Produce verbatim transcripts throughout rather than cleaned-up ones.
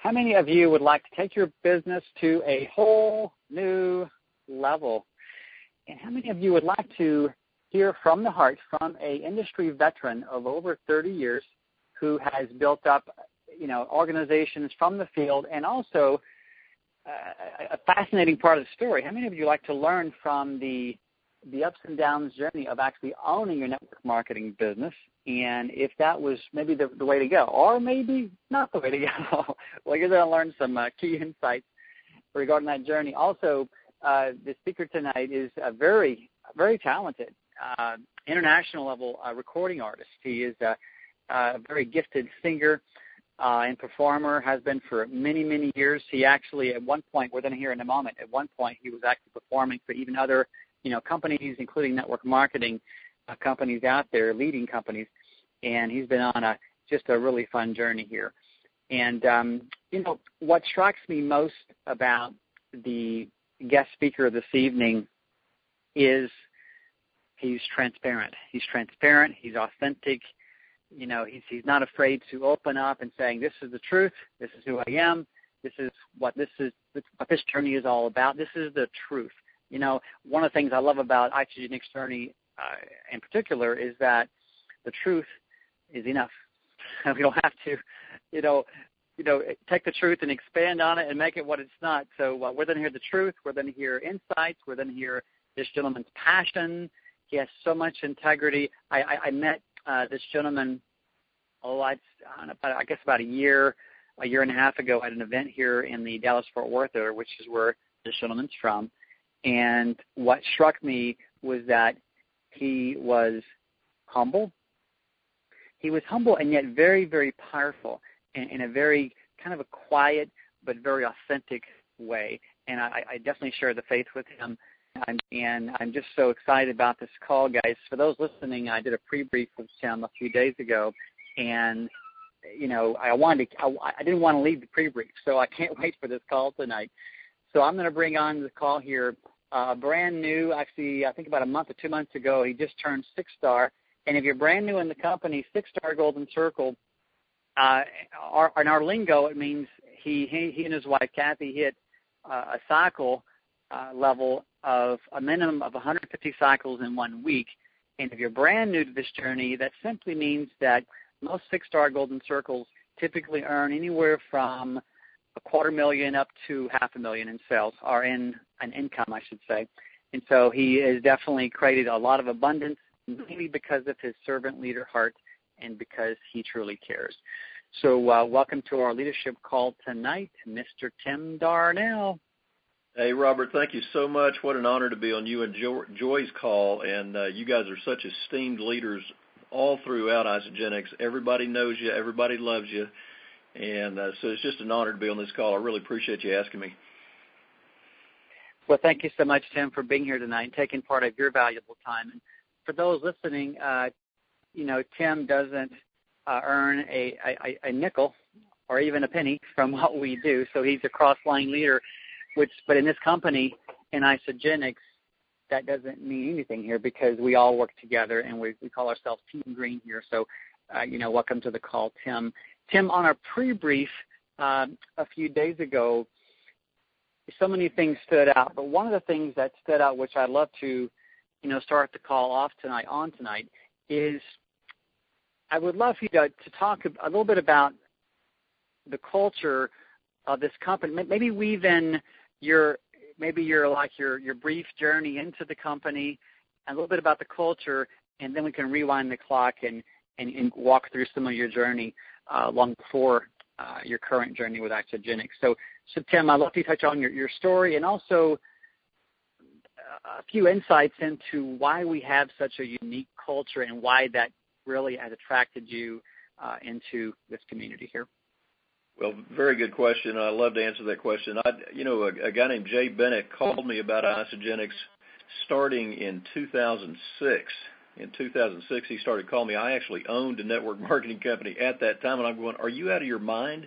How many of you would like to take your business to a whole new level? And how many of you would like to hear from the heart from a industry veteran of over thirty years who has built up, you know, organizations from the field, and also uh, a fascinating part of the story? How many of you like to learn from the the ups and downs journey of actually owning your network marketing business, and if that was maybe the, the way to go, or maybe not the way to go? Well, you're going to learn some uh, key insights regarding that journey. Also, uh, the speaker tonight is a very, very talented uh, international level uh, recording artist. He is a, a very gifted singer uh, and performer, has been for many, many years. He actually, at one point, we're going to hear in a moment, at one point he was actually performing for even other you know, companies, including network marketing uh, companies out there, leading companies, and he's been on a just a really fun journey here. And, um, you know, what strikes me most about the guest speaker this evening is he's transparent. He's transparent. He's authentic. You know, he's, he's not afraid to open up and saying, this is the truth. This is who I am. This is what this is, what this journey is all about. This is the truth. You know, one of the things I love about Isagenix journey uh, in particular is that the truth is enough. We don't have to, you know, you know, take the truth and expand on it and make it what it's not. So uh, we're going to hear the truth. We're going to hear insights. We're going to hear this gentleman's passion. He has so much integrity. I, I, I met uh, this gentleman, oh, I, I, don't know, about, I guess about a year, a year and a half ago at an event here in the Dallas-Fort Worth area, which is where this gentleman's from. And what struck me was that he was humble. He was humble and yet very, very powerful in, in a very kind of a quiet but very authentic way. And I, I definitely share the faith with him. I'm, and I'm just so excited about this call, guys. For those listening, I did a pre-brief with Tim a few days ago, and you know, I wanted to, I, I didn't want to leave the pre-brief, so I can't wait for this call tonight. So I'm going to bring on the call here. Uh, brand new, actually, I think about a month or two months ago, he just turned six-star. And if you're brand new in the company, six-star Golden Circle, uh, our, in our lingo, it means he, he, he and his wife, Kathy, hit uh, a cycle uh, level of a minimum of one hundred fifty cycles in one week. And if you're brand new to this journey, that simply means that most six-star Golden Circles typically earn anywhere from a quarter million up to half a million in sales, or in an income, I should say. And so he has definitely created a lot of abundance, maybe because of his servant leader heart and because he truly cares. So uh, welcome to our leadership call tonight, Mister Tim Darnell. Hey, Robert, thank you so much. What an honor to be on you and jo- Joy's call. And uh, you guys are such esteemed leaders all throughout Isagenix. Everybody knows you. Everybody loves you. And uh, so it's just an honor to be on this call. I really appreciate you asking me. Well, thank you so much, Tim, for being here tonight and taking part of your valuable time. And for those listening, uh, you know, Tim doesn't uh, earn a, a, a nickel or even a penny from what we do. So he's a cross-line leader, which, but in this company, in Isagenix, that doesn't mean anything here because we all work together and we, we call ourselves Team Green here. So, uh, you know, welcome to the call, Tim. Tim, on our pre-brief uh, a few days ago, so many things stood out, but one of the things that stood out, which I'd love to, you know, start the call off tonight on tonight, is I would love for you to, to talk a little bit about the culture of this company. Maybe weave in your, maybe your like your your brief journey into the company, and a little bit about the culture, and then we can rewind the clock and and, and walk through some of your journey uh, long before uh, your current journey with Isagenix. So, so Tim, I'd love to touch on your, your story and also a few insights into why we have such a unique culture and why that really has attracted you uh, into this community here. Well, very good question. I'd love to answer that question. I, you know, a, a guy named Jay Bennett called me about Isagenix starting in two thousand six. In two thousand six, he started calling me. I actually owned a network marketing company at that time, and I'm going, are you out of your mind?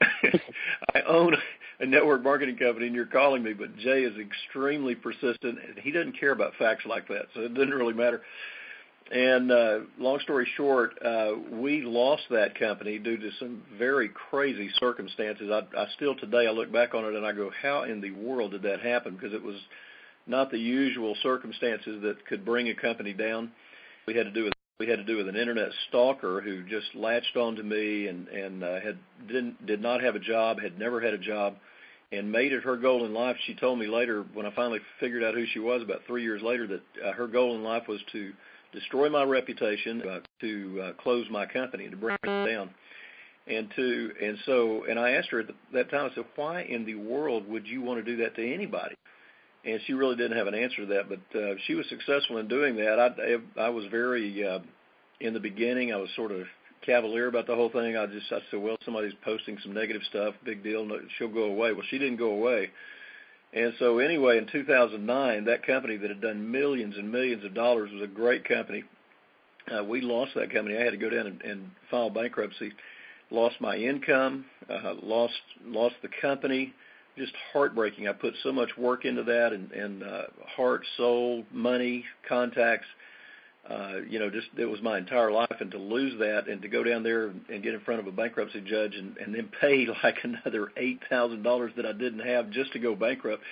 I own a network marketing company, and you're calling me. But Jay is extremely persistent. He doesn't care about facts like that, so it doesn't really matter. And uh, long story short, uh, we lost that company due to some very crazy circumstances. I, I still today I look back on it and I go, how in the world did that happen? Because it was not the usual circumstances that could bring a company down. We had to do with we had to do with an internet stalker who just latched onto me and and uh, had didn't did not have a job, had never had a job, and made it her goal in life. She told me later when I finally figured out who she was about three years later that uh, her goal in life was to destroy my reputation, uh, to uh, close my company, and to bring it down. And to and so and I asked her at the, that time, I said, why in the world would you want to do that to anybody? And she really didn't have an answer to that, but uh, she was successful in doing that. I, I was very, uh, in the beginning, I was sort of cavalier about the whole thing. I just I said, well, somebody's posting some negative stuff, big deal, no, she'll go away. Well, she didn't go away. And so anyway, in two thousand nine, that company that had done millions and millions of dollars was a great company. Uh, we lost that company. I had to go down and, and file bankruptcy. Lost my income, uh, lost lost the company. Just heartbreaking. I put so much work into that, and, and uh, heart, soul, money, contacts. Uh, you know, just it was my entire life, and to lose that, and to go down there and get in front of a bankruptcy judge, and, and then pay like another eight thousand dollars that I didn't have just to go bankrupt,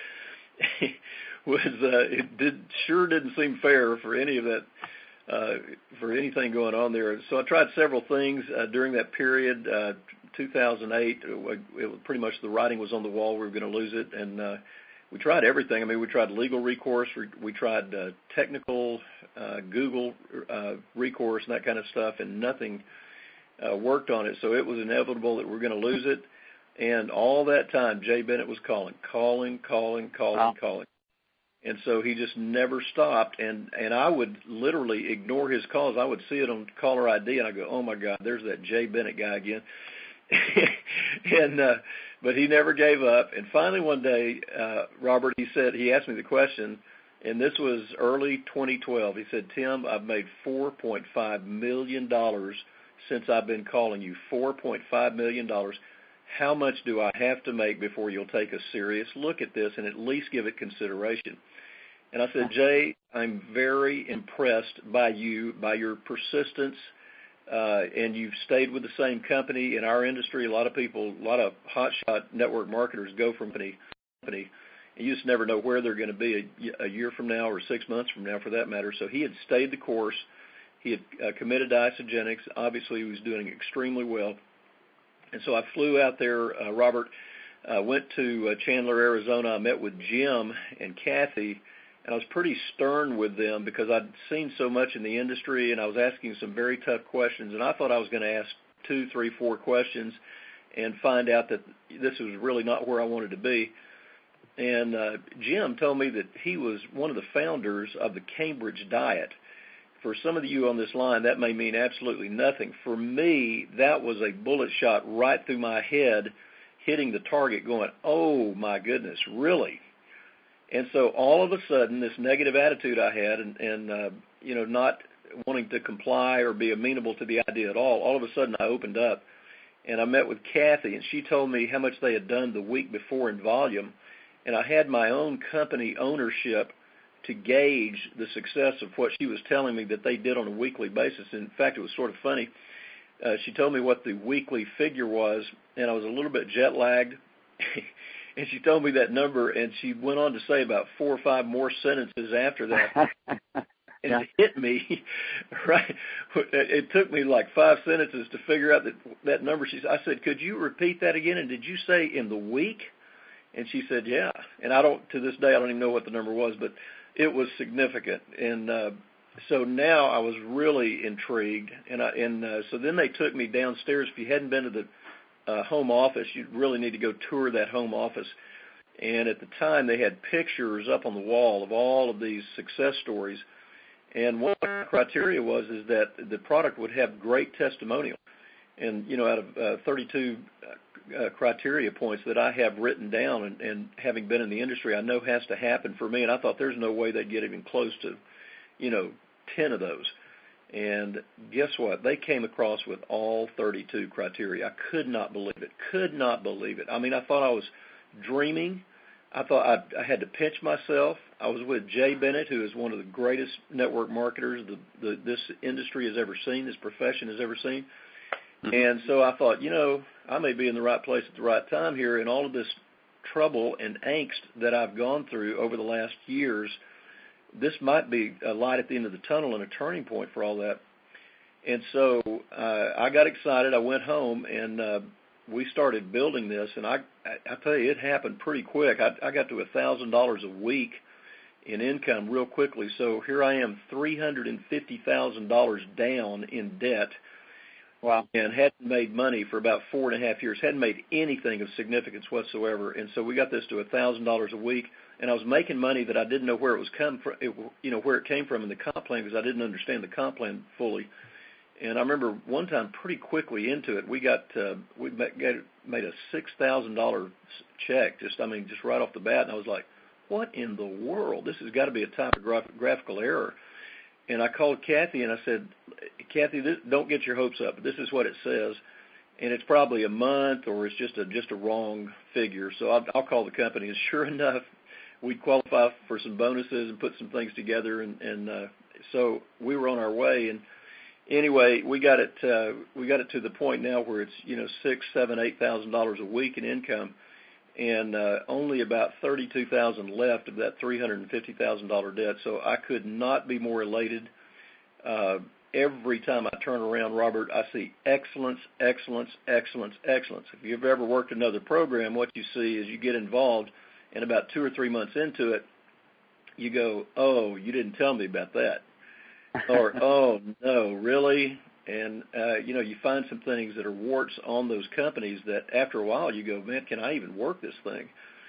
was uh, it did sure didn't seem fair for any of that, uh, for anything going on there. So I tried several things uh, during that period. Uh, two thousand eight, it, it was pretty much the writing was on the wall. We were going to lose it, and uh, we tried everything. I mean, we tried legal recourse, we, we tried uh, technical uh, Google uh, recourse and that kind of stuff, and nothing uh, worked on it. So it was inevitable that we were going to lose it. And all that time, Jay Bennett was calling, calling, calling, calling, wow. calling. And so he just never stopped, and, and I would literally ignore his calls. I would see it on caller I D, and I go, oh, my God, there's that Jay Bennett guy again. and uh, but he never gave up. And finally one day, uh, Robert, he said, he asked me the question, and this was early twenty twelve. He said, Tim, I've made four point five million dollars since I've been calling you, four point five million dollars. How much do I have to make before you'll take a serious look at this and at least give it consideration? And I said, Jay, I'm very impressed by you, by your persistence, uh, and you've stayed with the same company. In our industry, a lot of people, a lot of hotshot network marketers go from company to company, and you just never know where they're going to be a, a year from now or six months from now, for that matter. So he had stayed the course. He had uh, committed to Isagenix. Obviously, he was doing extremely well. And so I flew out there, uh, Robert, uh, went to uh, Chandler, Arizona. I met with Jim and Kathy, and I was pretty stern with them because I'd seen so much in the industry, and I was asking some very tough questions. And I thought I was going to ask two, three, four questions and find out that this was really not where I wanted to be. And uh, Jim told me that he was one of the founders of the Cambridge Diet. For some of you on this line, that may mean absolutely nothing. For me, that was a bullet shot right through my head, hitting the target going, oh, my goodness, really? And so all of a sudden, this negative attitude I had and, and uh, you know, not wanting to comply or be amenable to the idea at all, all of a sudden I opened up, and I met with Kathy, and she told me how much they had done the week before in volume, and I had my own company ownership to gauge the success of what she was telling me that they did on a weekly basis. In fact, it was sort of funny. Uh, she told me what the weekly figure was, and I was a little bit jet-lagged, and she told me that number, and she went on to say about four or five more sentences after that. And yeah. It hit me, right? It took me like five sentences to figure out that that number. She, I said, could you repeat that again? And did you say in the week? And she said, yeah. And I don't, to this day, I don't even know what the number was, but it was significant. And uh, so now I was really intrigued. And, I, and uh, so then they took me downstairs. If you hadn't been to the uh, home office, you really need to go tour that home office. And at the time, they had pictures up on the wall of all of these success stories. And one of the criteria was is that the product would have great testimonial. And, you know, out of uh, thirty-two uh, criteria points that I have written down, and, and having been in the industry, I know has to happen for me. And I thought there's no way they'd get even close to, you know, ten of those. And guess what? They came across with all thirty-two criteria. I could not believe it. Could not believe it. I mean, I thought I was dreaming. I thought I, I had to pinch myself. I was with Jay Bennett, who is one of the greatest network marketers the, the, this industry has ever seen, this profession has ever seen. Mm-hmm. And so I thought, you know, I may be in the right place at the right time here, and all of this trouble and angst that I've gone through over the last years, this might be a light at the end of the tunnel and a turning point for all that. And so uh, I got excited. I went home, and uh, we started building this, and I, I, I tell you, it happened pretty quick. I, I got to one thousand dollars a week in income real quickly. So here I am, three hundred fifty thousand dollars down in debt. Wow. And hadn't made money for about four and a half years, hadn't made anything of significance whatsoever. And so we got this to one thousand dollars a week, and I was making money that I didn't know where it was come from, it, you know, where it came from in the comp plan, because I didn't understand the comp plan fully. And I remember one time pretty quickly into it, we got, uh, we made a six thousand dollars check, just, I mean, just right off the bat. And I was like, what in the world? This has got to be a typographical error. And I called Kathy and I said, Kathy, this, don't get your hopes up. This is what it says, and it's probably a month or it's just a just a wrong figure. So I'll, I'll call the company. And sure enough, we qualify for some bonuses and put some things together, and, and uh, so we were on our way. And anyway, we got it uh, we got it to the point now where it's you know six, seven, eight thousand dollars a week in income, and uh, only about thirty-two thousand left of that three hundred fifty thousand dollars debt. So I could not be more elated. Uh, every time I turn around, Robert, I see excellence, excellence, excellence, excellence. If you've ever worked another program, what you see is you get involved, and about two or three months into it, you go, oh, you didn't tell me about that. Or, oh, no, really? And, uh, you know, you find some things that are warts on those companies that after a while you go, man, can I even work this thing?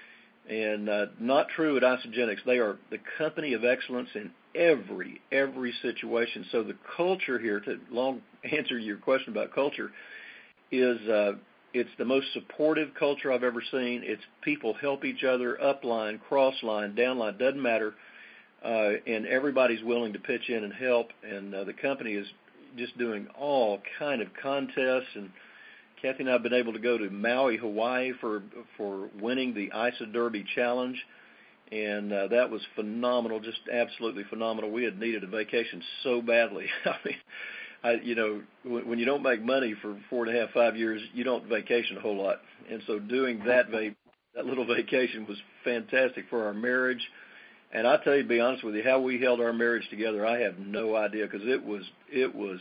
And uh, not true at Isagenix. They are the company of excellence in every, every situation. So the culture here, to long answer your question about culture, is uh, it's the most supportive culture I've ever seen. It's people help each other, upline, crossline, downline, doesn't matter. Uh, and everybody's willing to pitch in and help. And uh, the company is just doing all kind of contests, and Kathy and I have been able to go to Maui, Hawaii for for winning the I S A Derby Challenge, and uh, that was phenomenal, just absolutely phenomenal. We had needed a vacation so badly. I mean, I, you know, when, when you don't make money for four and a half, five years, you don't vacation a whole lot, and so doing that va- that little vacation was fantastic for our marriage. And I tell you, to be honest with you, how we held our marriage together, I have no idea, because it was it was,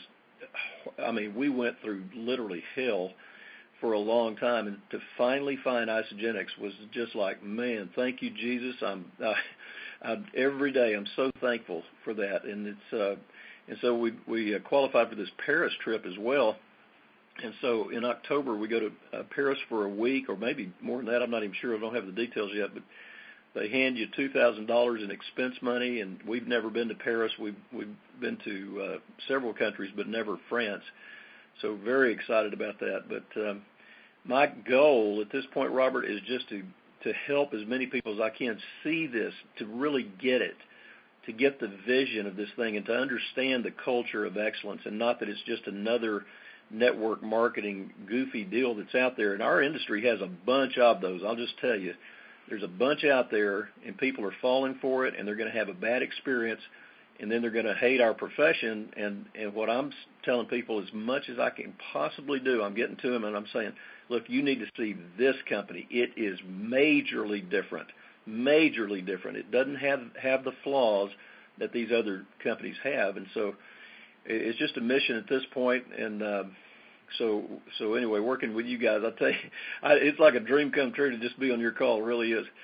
I mean, we went through literally hell for a long time, and to finally find Isagenix was just like, man, thank you, Jesus. I'm I, I, every day I'm so thankful for that, and it's uh, and so we we uh, qualified for this Paris trip as well, and so in October we go to uh, Paris for a week, or maybe more than that. I'm not even sure. I don't have the details yet, but they hand you two thousand dollars in expense money, and we've never been to Paris. We've we've been to uh, several countries, but never France. So very excited about that, but. Um, My goal at this point, Robert, is just to, to help as many people as I can see this, to really get it, to get the vision of this thing, and to understand the culture of excellence, and not that it's just another network marketing goofy deal that's out there. And our industry has a bunch of those. I'll just tell you, there's a bunch out there, and people are falling for it, and they're going to have a bad experience, and then they're going to hate our profession. And, and what I'm telling people, as much as I can possibly do, I'm getting to them, and I'm saying, look, you need to see this company. It is majorly different, majorly different. It doesn't have, have the flaws that these other companies have. And so it's just a mission at this point. And uh, so so anyway, working with you guys, I tell you, I, it's like a dream come true to just be on your call. It really is.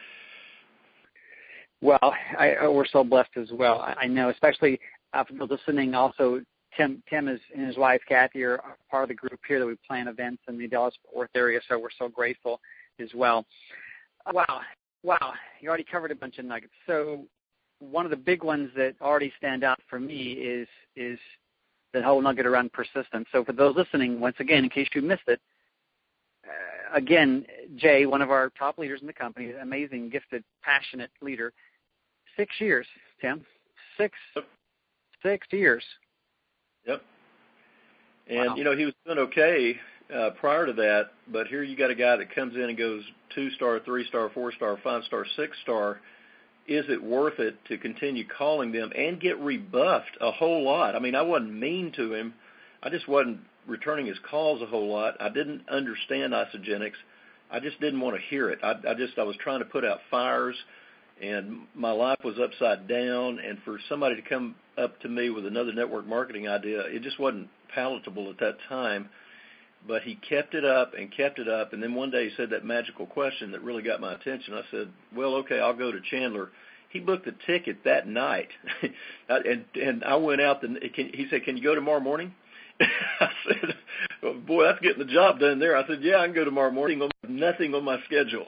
Well, I, we're so blessed as well. I know, especially after listening also, Tim Tim is, and his wife, Kathy, are part of the group here that we plan events in the Dallas-Fort Worth area, so we're so grateful as well. Wow. Wow. You already covered a bunch of nuggets. So one of the big ones that already stand out for me is is the whole nugget around persistence. So for those listening, once again, in case you missed it, uh, again, Jay, one of our top leaders in the company, amazing, gifted, passionate leader, six years, Tim, six, Yep. six years. Yep. And, wow. you know, he was doing okay uh, prior to that, but here you got a guy that comes in and goes two-star, three-star, four-star, five-star, six-star. Is it worth it to continue calling them and get rebuffed a whole lot? I mean, I wasn't mean to him. I just wasn't returning his calls a whole lot. I didn't understand Isagenix. I just didn't want to hear it. I, I just I was trying to put out fires, and my life was upside down. And for somebody to come up to me with another network marketing idea, it just wasn't palatable at that time. But he kept it up and kept it up, and then one day he said that magical question that really got my attention. I said, well, okay, I'll go to Chandler. He booked the ticket that night, and and I went out. The, he said, can you go tomorrow morning? I said, well, boy, that's getting the job done there. I said, yeah, I can go tomorrow morning. I have nothing on my schedule.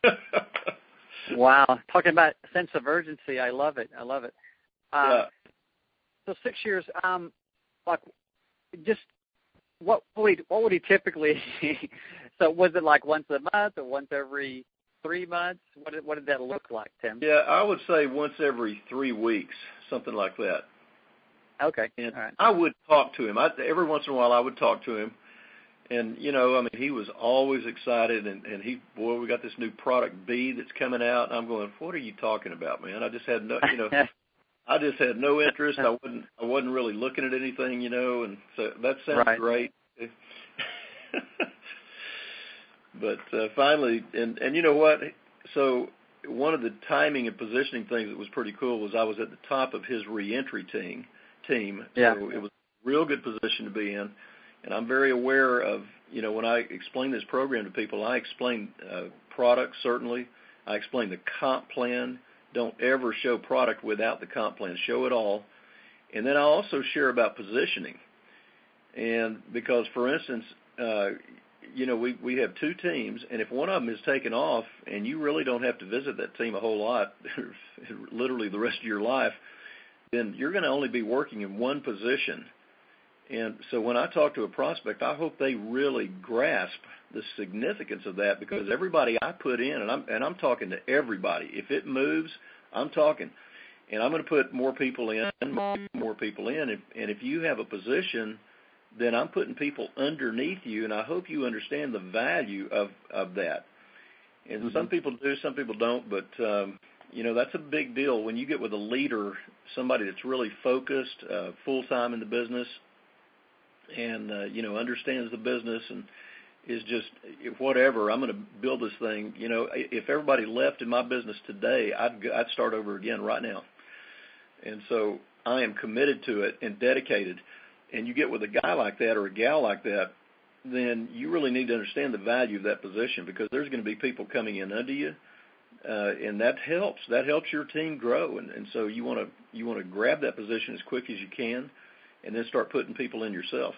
Wow. Talking about a sense of urgency, I love it. I love it. Uh, yeah. So six years, um, like just what would he, what would he typically, so was it like once a month or once every three months? What did, what did that look like, Tim? Yeah, I would say once every three weeks, something like that. Okay. And all right. I would talk to him. I, every once in a while I would talk to him. And, you know, I mean, he was always excited. And, and he, boy, we got this new product B that's coming out. And I'm going, what are you talking about, man? I just had no, you know, I just had no interest. I wasn't, I wasn't really looking at anything, you know. And so that sounds right. great. But uh, finally, and, and you know what? So one of the timing and positioning things that was pretty cool was I was at the top of his reentry team. Team. Yeah. So it was a real good position to be in. And I'm very aware of, you know, when I explain this program to people, I explain uh, product, certainly. I explain the comp plan. Don't ever show product without the comp plan. Show it all. And then I also share about positioning. And because, for instance, uh, you know, we, we have two teams, and if one of them is taken off and you really don't have to visit that team a whole lot, literally the rest of your life, then you're going to only be working in one position. And so when I talk to a prospect, I hope they really grasp the significance of that, because everybody I put in, and I'm, and I'm talking to everybody. If it moves, I'm talking. And I'm going to put more people in, more people in. And, and if you have a position, then I'm putting people underneath you, and I hope you understand the value of, of that. And mm-hmm. some people do, some people don't, but, um, you know, that's a big deal. When you get with a leader, somebody that's really focused, uh, full-time in the business, and, uh, you know, understands the business and is just whatever, I'm going to build this thing. You know, if everybody left in my business today, I'd, I'd start over again right now. And so I am committed to it and dedicated. And you get with a guy like that or a gal like that, then you really need to understand the value of that position, because there's going to be people coming in under you, uh, and that helps. That helps your team grow. And, and so you want to you want to grab that position as quick as you can, and then start putting people in yourself.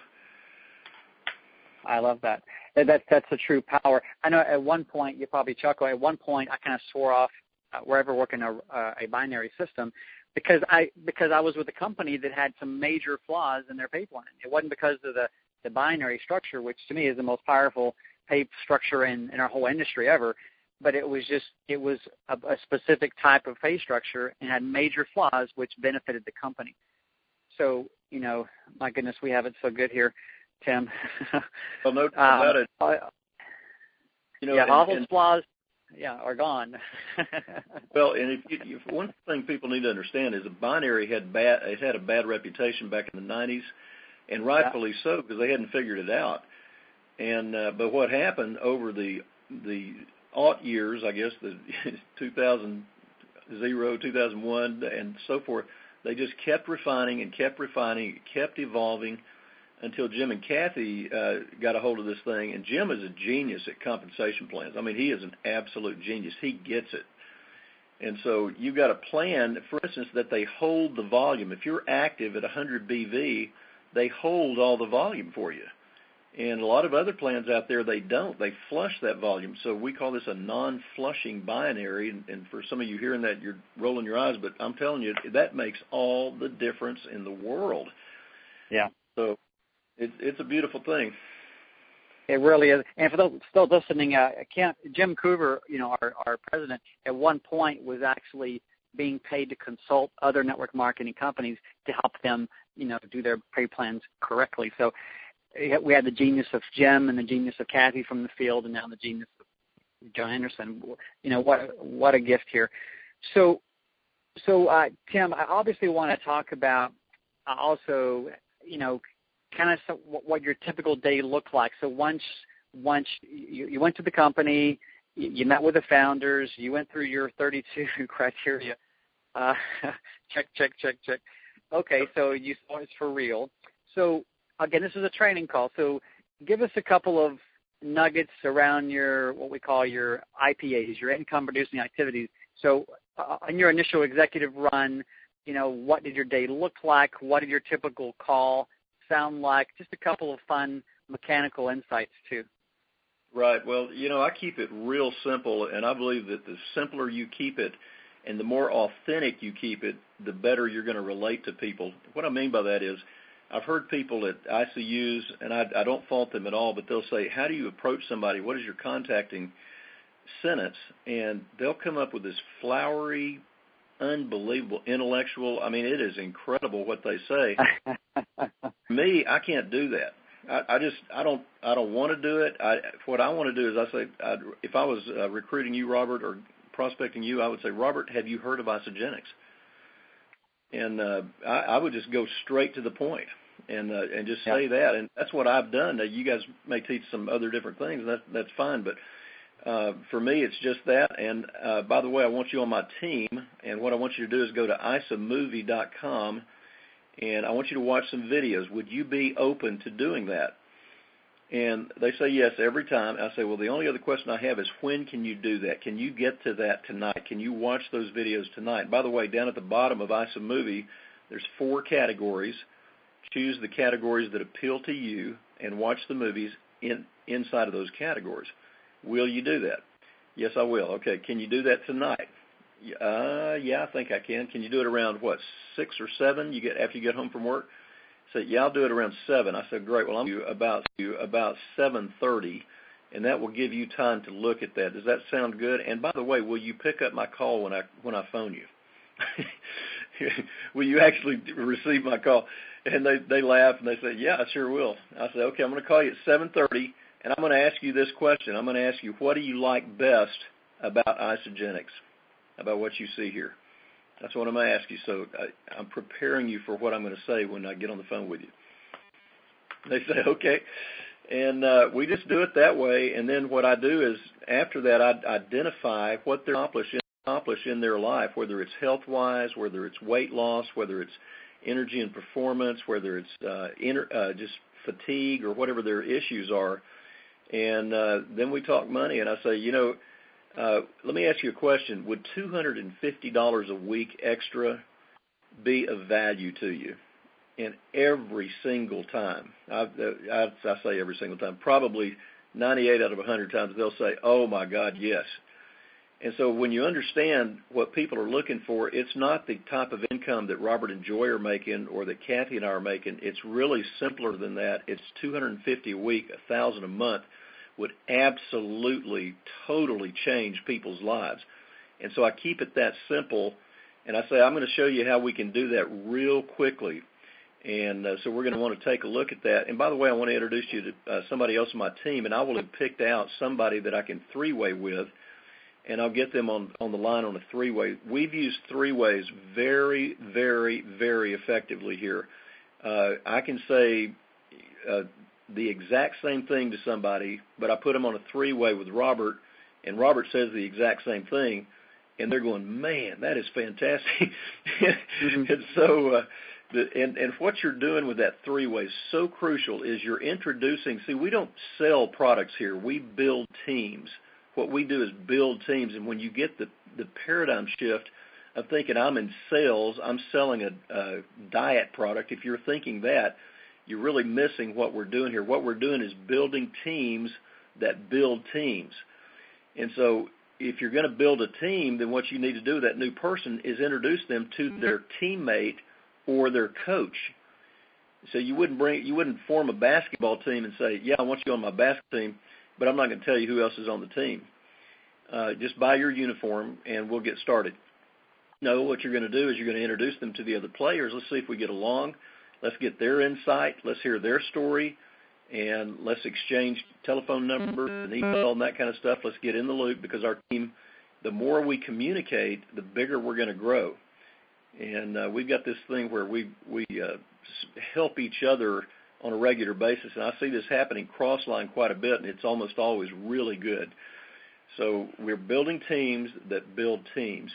I love that. That's that's a true power. I know at one point, you probably chuckle, at one point I kind of swore off uh, wherever working a, uh, a binary system, because I because I was with a company that had some major flaws in their pay plan. It wasn't because of the, the binary structure, which to me is the most powerful pay structure in, in our whole industry ever, but it was just, it was a, a specific type of pay structure and had major flaws which benefited the company. So, you know, my goodness, we have it so good here, Tim. Well, no doubt about it. Uh, you know, yeah, and, all those and, flaws, yeah, are gone. Well, and if, you, if one thing people need to understand is a binary had bad, it had a bad reputation back in the nineties, and rightfully yeah. so, because they hadn't figured it out. And uh, but what happened over the the aught years, I guess the two thousand, two thousand one, and so forth, they just kept refining and kept refining, it kept evolving, until Jim and Kathy uh, got a hold of this thing. And Jim is a genius at compensation plans. I mean, he is an absolute genius. He gets it. And so you've got a plan, for instance, that they hold the volume. If you're active at one hundred B V, they hold all the volume for you. And a lot of other plans out there, they don't. They flush that volume. So we call this a non-flushing binary. And, and for some of you hearing that, you're rolling your eyes. But I'm telling you, that makes all the difference in the world. Yeah. So it, it's a beautiful thing. It really is. And for those still listening, uh, Kent, Jim Coover, you know, our, our president, at one point was actually being paid to consult other network marketing companies to help them, you know, do their pay plans correctly. So we had the genius of Jim and the genius of Kathy from the field, and now the genius of Joe Anderson. You know, what what a gift here. So, so uh, Tim, I obviously want to talk about uh, also, you know, kind of some, what your typical day looked like. So once once you, you went to the company, you, you met with the founders, you went through your thirty-two criteria. Uh, check, check, check, check. Okay, so you saw it's for real. So again, this is a training call. So give us a couple of nuggets around your what we call your I P As, your income producing activities. So uh, on your initial executive run, you know, what did your day look like? What did your typical call sound like? Just a couple of fun mechanical insights too. Right. Well, you know, I keep it real simple, and I believe that the simpler you keep it and the more authentic you keep it, the better you're going to relate to people. What I mean by that is I've heard people at I C Us, and I, I don't fault them at all, but they'll say, how do you approach somebody? What is your contacting sentence? And they'll come up with this flowery, unbelievable, intellectual. I mean, it is incredible what they say. Me, I can't do that. I, I just, I don't, I don't want to do it. I, what I want to do is I say, I'd, if I was uh, recruiting you, Robert, or prospecting you, I would say, Robert, have you heard of Isagenix? And uh, I, I would just go straight to the point and uh, and just say yeah. that. And that's what I've done. Now, you guys may teach some other different things, and that's, that's fine. But uh, for me, it's just that. And uh, by the way, I want you on my team. And what I want you to do is go to I S A movie dot com, and I want you to watch some videos. Would you be open to doing that? And they say yes every time. I say, well, the only other question I have is when can you do that? Can you get to that tonight? Can you watch those videos tonight? By the way, down at the bottom of I S A Movie, there's four categories. Choose the categories that appeal to you and watch the movies in, inside of those categories. Will you do that? Yes, I will. Okay, can you do that tonight? Uh, yeah, I think I can. Can you do it around, what, six or seven you get after you get home from work? I said, yeah, I'll do it around seven. I said, great. Well, I'm you about you about seven thirty, and that will give you time to look at that. Does that sound good? And by the way, will you pick up my call when I when I phone you? Will you actually receive my call? And they they laugh and they say, yeah, I sure will. I said, okay, I'm going to call you at seven thirty, and I'm going to ask you this question. I'm going to ask you, what do you like best about Isagenix, about what you see here? That's what I'm going to ask you. So I, I'm preparing you for what I'm going to say when I get on the phone with you. They say, okay. And uh, we just do it that way. And then what I do is after that, I identify what they're accomplishing accomplish in their life, whether it's health-wise, whether it's weight loss, whether it's energy and performance, whether it's uh, inter, uh, just fatigue or whatever their issues are. And uh, then we talk money. And I say, you know, Uh, let me ask you a question. Would two hundred fifty dollars a week extra be of value to you? And every single time, I, I, I say every single time, probably ninety-eight out of one hundred times they'll say, oh, my God, yes. And so when you understand what people are looking for, it's not the type of income that Robert and Joy are making or that Kathy and I are making. It's really simpler than that. It's two hundred fifty dollars a week, one thousand dollars a month. Would absolutely, totally change people's lives. And so I keep it that simple, and I say I'm going to show you how we can do that real quickly. And uh, so we're going to want to take a look at that. And by the way, I want to introduce you to uh, somebody else on my team, and I will have picked out somebody that I can three-way with, and I'll get them on, on the line on a three-way. We've used three-ways very, very, very effectively here. Uh, I can say uh, the exact same thing to somebody, but I put them on a three-way with Robert, and Robert says the exact same thing, and they're going, man, that is fantastic. Mm-hmm. And so, uh, the, and, and what you're doing with that three-way is so crucial is you're introducing, see, we don't sell products here. We build teams. What we do is build teams, and when you get the, the paradigm shift of thinking I'm in sales, I'm selling a, a diet product, if you're thinking that, you're really missing what we're doing here. What we're doing is building teams that build teams. And so if you're going to build a team, then what you need to do with that new person is introduce them to their teammate or their coach. So you wouldn't bring, you wouldn't form a basketball team and say, yeah, I want you on my basketball team, but I'm not going to tell you who else is on the team. Uh, just buy your uniform and we'll get started. No, what you're going to do is you're going to introduce them to the other players. Let's see if we get along. Let's get their insight. Let's hear their story. and let's exchange telephone numbers and email and that kind of stuff. Let's get in the loop, because our team, the more we communicate, the bigger we're going to grow. And uh, we've got this thing where we we uh, help each other on a regular basis, and I see this happening cross-line quite a bit, and it's almost always really good. So we're building teams that build teams.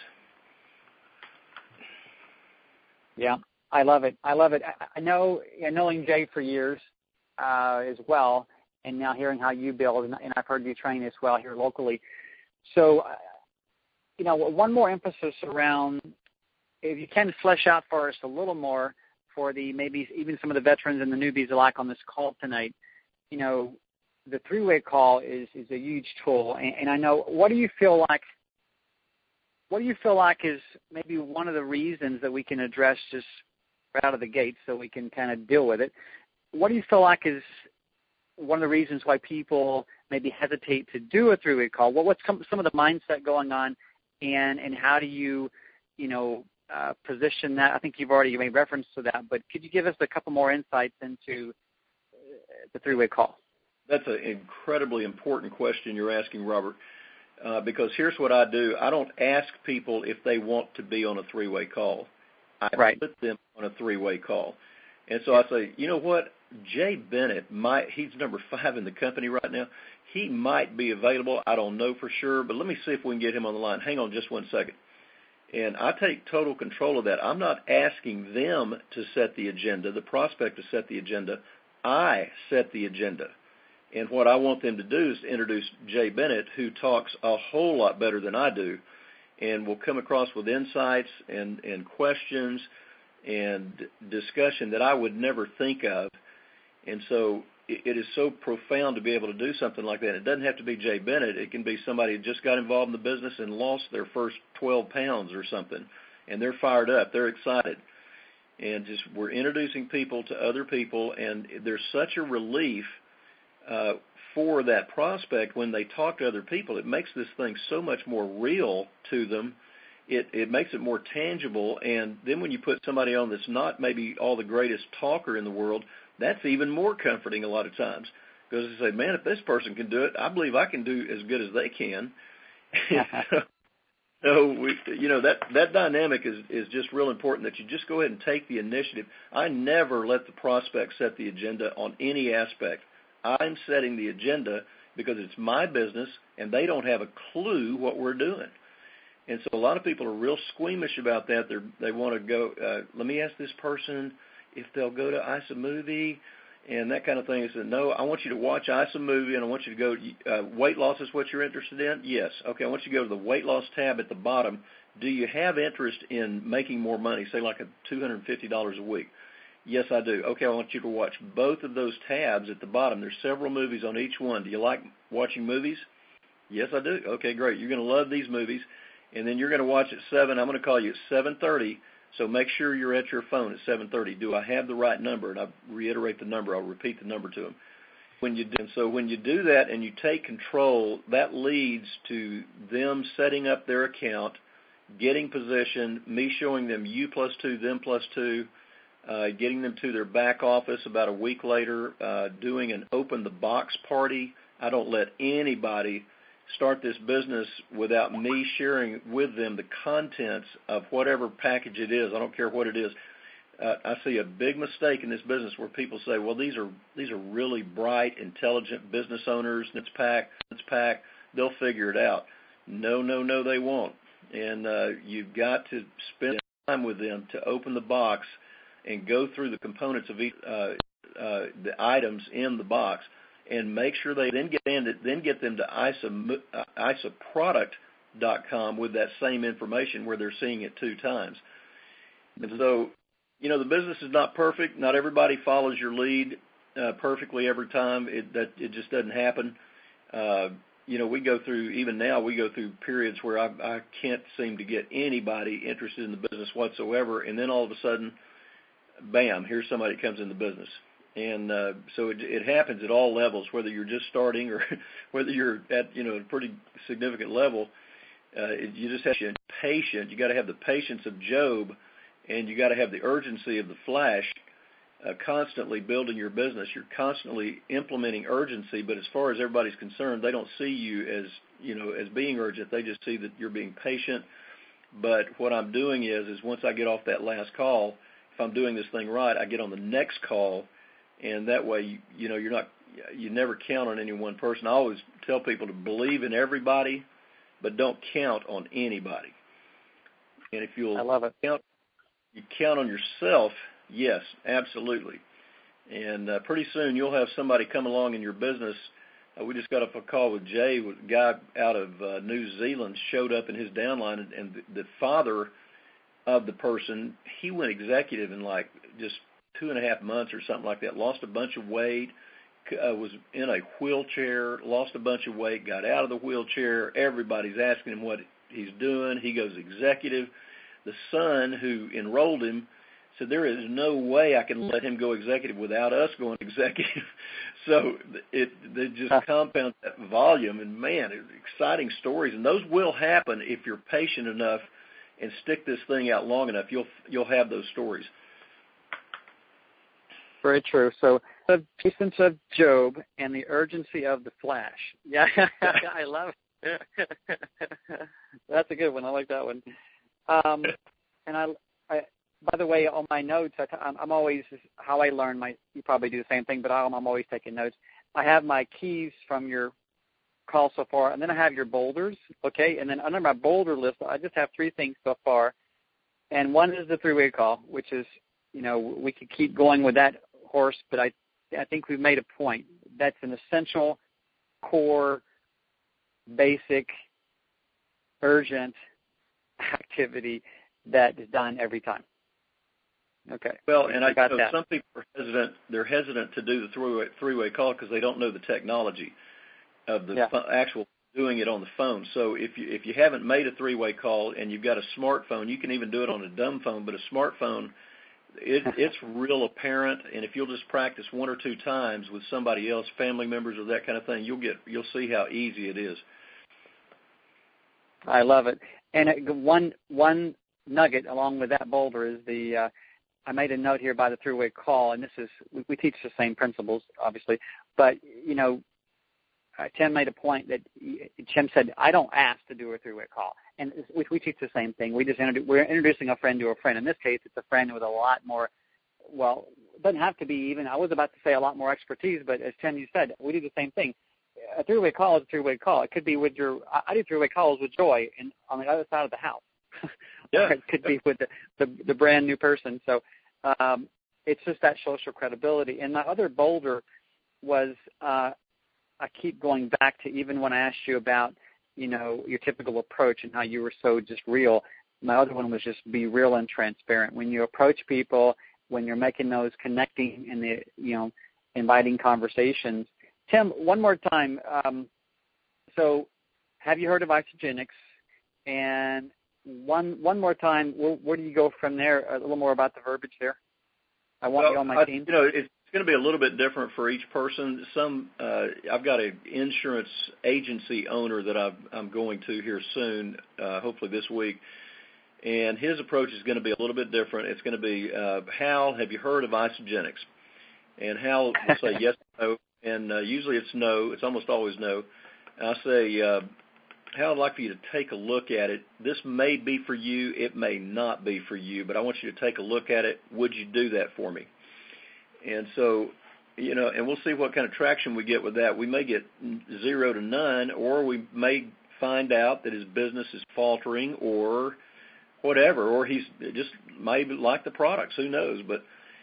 Yeah, I love it. I love it. I, I know, you know, knowing Jay for years uh, as well, and now hearing how you build, and, and I've heard you train as well here locally. So, uh, you know, one more emphasis around, if you can flesh out for us a little more for the maybe even some of the veterans and the newbies alike on this call tonight, you know, the three-way call is, is a huge tool. And, and I know, what do you feel like, what do you feel like is maybe one of the reasons that we can address just right out of the gate so we can kind of deal with it? What do you feel like is one of the reasons why people maybe hesitate to do a three-way call? Well, what's some, some of the mindset going on, and, and how do you, you know, uh, position that? I think you've already made reference to that, but could you give us a couple more insights into the three-way call? That's an incredibly important question you're asking, Robert, uh, because here's what I do. I don't ask people if they want to be on a three-way call. I right. put them on a three-way call. And so I say, you know what, Jay Bennett, might, he's number five in the company right now. He might be available. I don't know for sure, but let me see if we can get him on the line. Hang on just one second. And I take total control of that. I'm not asking them to set the agenda, the prospect to set the agenda. I set the agenda. And what I want them to do is to introduce Jay Bennett, who talks a whole lot better than I do, and will come across with insights and, and questions and discussion that I would never think of. And so it, it is so profound to be able to do something like that. It doesn't have to be Jay Bennett. It can be somebody who just got involved in the business and lost their first twelve pounds or something, and they're fired up. They're excited. And just we're introducing people to other people, and there's such a relief Uh, for that prospect when they talk to other people. It makes this thing so much more real to them. It, it makes it more tangible. And then when you put somebody on that's not maybe all the greatest talker in the world, that's even more comforting a lot of times, because they say, man, if this person can do it, I believe I can do as good as they can. so, so we, you know, that, that dynamic is, is just real important, that you just go ahead and take the initiative. I never let the prospect set the agenda on any aspect. I'm setting the agenda because it's my business, and they don't have a clue what we're doing. And so a lot of people are real squeamish about that. They're, they want to go, uh, let me ask this person if they'll go to iSamovie and that kind of thing. I said, no, I want you to watch iSamovie, and I want you to go, uh, weight loss is what you're interested in? Yes. Okay, I want you to go to the weight loss tab at the bottom. Do you have interest in making more money, say like a two hundred fifty dollars a week? Yes, I do. Okay, I want you to watch both of those tabs at the bottom. There's several movies on each one. Do you like watching movies? Yes, I do. Okay, great. You're going to love these movies. And then you're going to watch at seven. I'm going to call you at seven thirty, so make sure you're at your phone at seven thirty. Do I have the right number? And I reiterate the number. I'll repeat the number to them. When you do, and so when you do that and you take control, that leads to them setting up their account, getting positioned, me showing them you plus two, them plus two, Uh, getting them to their back office about a week later, uh, doing an open the box party. I don't let anybody start this business without me sharing with them the contents of whatever package it is. I don't care what it is. Uh, I see a big mistake in this business where people say, well, these are these are really bright, intelligent business owners, and it's packed, it's packed, they'll figure it out. No, no, no, they won't. And uh, you've got to spend time with them to open the box and go through the components of each, uh, uh, the items in the box, and make sure they then get in, then get them to I S A, uh, I S A product dot com with that same information where they're seeing it two times. And so, you know, the business is not perfect. Not everybody follows your lead uh, perfectly every time. It that it just doesn't happen. Uh, you know, we go through, even now, we go through periods where I, I can't seem to get anybody interested in the business whatsoever, and then all of a sudden, bam, here's somebody that comes in the business. And uh, so it, it happens at all levels, whether you're just starting or whether you're at, you know, a pretty significant level. Uh, it, you just have to be patient. You got to have the patience of Job, and you got to have the urgency of the Flash. uh, constantly building your business. You're constantly implementing urgency, but as far as everybody's concerned, they don't see you as, you know, as being urgent. They just see that you're being patient. But what I'm doing is, is once I get off that last call, if I'm doing this thing right, I get on the next call, and that way, you, you know, you're not, you never count on any one person. I always tell people to believe in everybody, but don't count on anybody. And if you'll I love it. count, you count on yourself, yes, absolutely. And uh, pretty soon you'll have somebody come along in your business. Uh, we just got off a call with Jay, with a guy out of uh, New Zealand showed up in his downline, and, and the, the father of the person, he went executive in like just two and a half months or something like that, lost a bunch of weight, uh, was in a wheelchair, lost a bunch of weight, got out of the wheelchair. Everybody's asking him what he's doing. He goes executive. The son who enrolled him said, there is no way I can let him go executive without us going executive. So it, it just compounds that volume. And, man, it's exciting stories. And those will happen if you're patient enough and stick this thing out long enough. You'll you'll have those stories. Very true. So the patience of Job and the urgency of the flash. Yeah, I love it. That's a good one. I like that one. Um, and I, I, by the way, on my notes, I, I'm always, how I learn my, you probably do the same thing, but I'm, I'm always taking notes. I have my keys from your call so far, and then I have your boulders, okay? And then under my boulder list, I just have three things so far. And one is the three-way call, which is, you know, we could keep going with that horse, but I, I think we've made a point. That's an essential, core, basic, urgent activity that is done every time. Okay. Well, and I got know that. some people are hesitant. They're hesitant to do the three-way, three-way call because they don't know the technology of the yeah. fu- actual doing it on the phone. So if you if you haven't made a three-way call and you've got a smartphone, you can even do it on a dumb phone. But a smartphone, it, it's real apparent. And if you'll just practice one or two times with somebody else, family members or that kind of thing, you'll get you'll see how easy it is. I love it. And it, one one nugget along with that boulder is the uh, I made a note here by the three-way call, and this is we, we teach the same principles, obviously, but you know, uh, Tim made a point that Tim said I don't ask to do a three-way call, and we, we teach the same thing. We just introdu- we're introducing a friend to a friend. In this case, it's a friend with a lot more. Well, it doesn't have to be even. I was about to say a lot more expertise, but as Tim you said, we do the same thing. A three-way call is a three-way call. It could be with your. I do three-way calls with Joy in, on the other side of the house. Yeah. Or it could be with the, the, the brand new person. So um, it's just that social credibility. And my other boulder was uh, I keep going back to even when I asked you about, you know, your typical approach and how you were so just real. My other one was just be real and transparent. When you approach people, when you're making those connecting and the, you know, inviting conversations. Tim, one more time. Um, so have you heard of Isagenix? And one one more time, where, where do you go from there? A little more about the verbiage there. I want well, you on my I, team. You know, it's going to be a little bit different for each person. Some uh, I've got an insurance agency owner that I've, I'm going to here soon, uh, hopefully this week, and his approach is going to be a little bit different. It's going to be, uh, Hal, have you heard of Isagenix? And Hal will say yes or no, and uh, usually it's no. It's almost always no. And I say, uh, Hal, I'd like for you to take a look at it. This may be for you. It may not be for you, but I want you to take a look at it. Would you do that for me? And so, you know, and we'll see what kind of traction we get with that. We may get zero to none, or we may find out that his business is faltering or whatever, or he's just maybe like the products. Who knows? But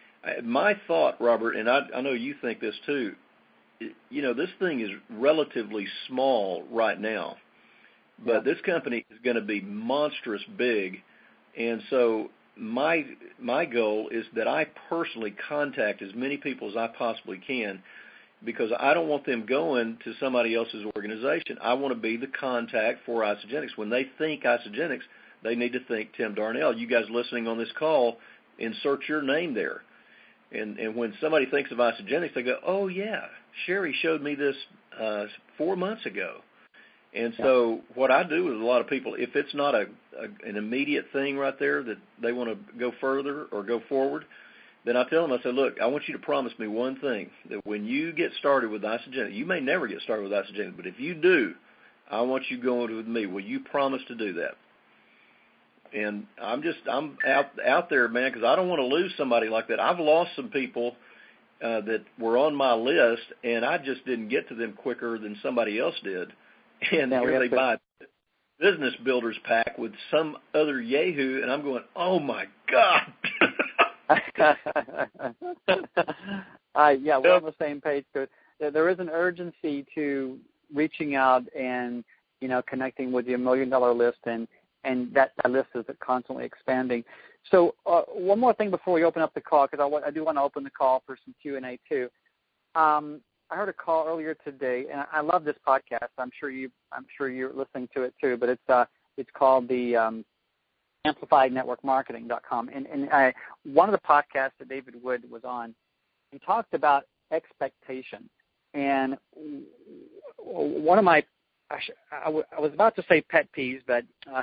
my thought, Robert, and I, I know you think this too, you know, this thing is relatively small right now. But this company is going to be monstrous big, and so my my goal is that I personally contact as many people as I possibly can, because I don't want them going to somebody else's organization. I want to be the contact for Isagenix. When they think Isagenix, they need to think Tim Darnell. You guys listening on this call, insert your name there. And and when somebody thinks of Isagenix, they go, oh, yeah, Sherry showed me this uh, four months ago. And so what I do with a lot of people, if it's not a, a an immediate thing right there that they want to go further or go forward, then I tell them, I say, look, I want you to promise me one thing, that when you get started with Isagenix, you may never get started with Isagenix, but if you do, I want you going with me. Will you promise to do that? And I'm just, I'm out out there, man, because I don't want to lose somebody like that. I've lost some people uh, that were on my list, and I just didn't get to them quicker than somebody else did. And yeah, here they to... buy a business builders pack with some other yahoo, and I'm going, oh, my God. uh, yeah, we're on the same page. So there is an urgency to reaching out and, you know, connecting with your million-dollar list, and, and that, that list is constantly expanding. So uh, one more thing before we open up the call, because I, I do want to open the call for some Q and A too. Um, I heard a call earlier today, and I love this podcast. I'm sure you, I'm sure you're listening to it too. But it's uh, it's called the um, amplified network marketing dot com. And, and I, one of the podcasts that David Wood was on, he talked about expectation. And one of my, I, sh- I, w- I was about to say pet peeves, but uh,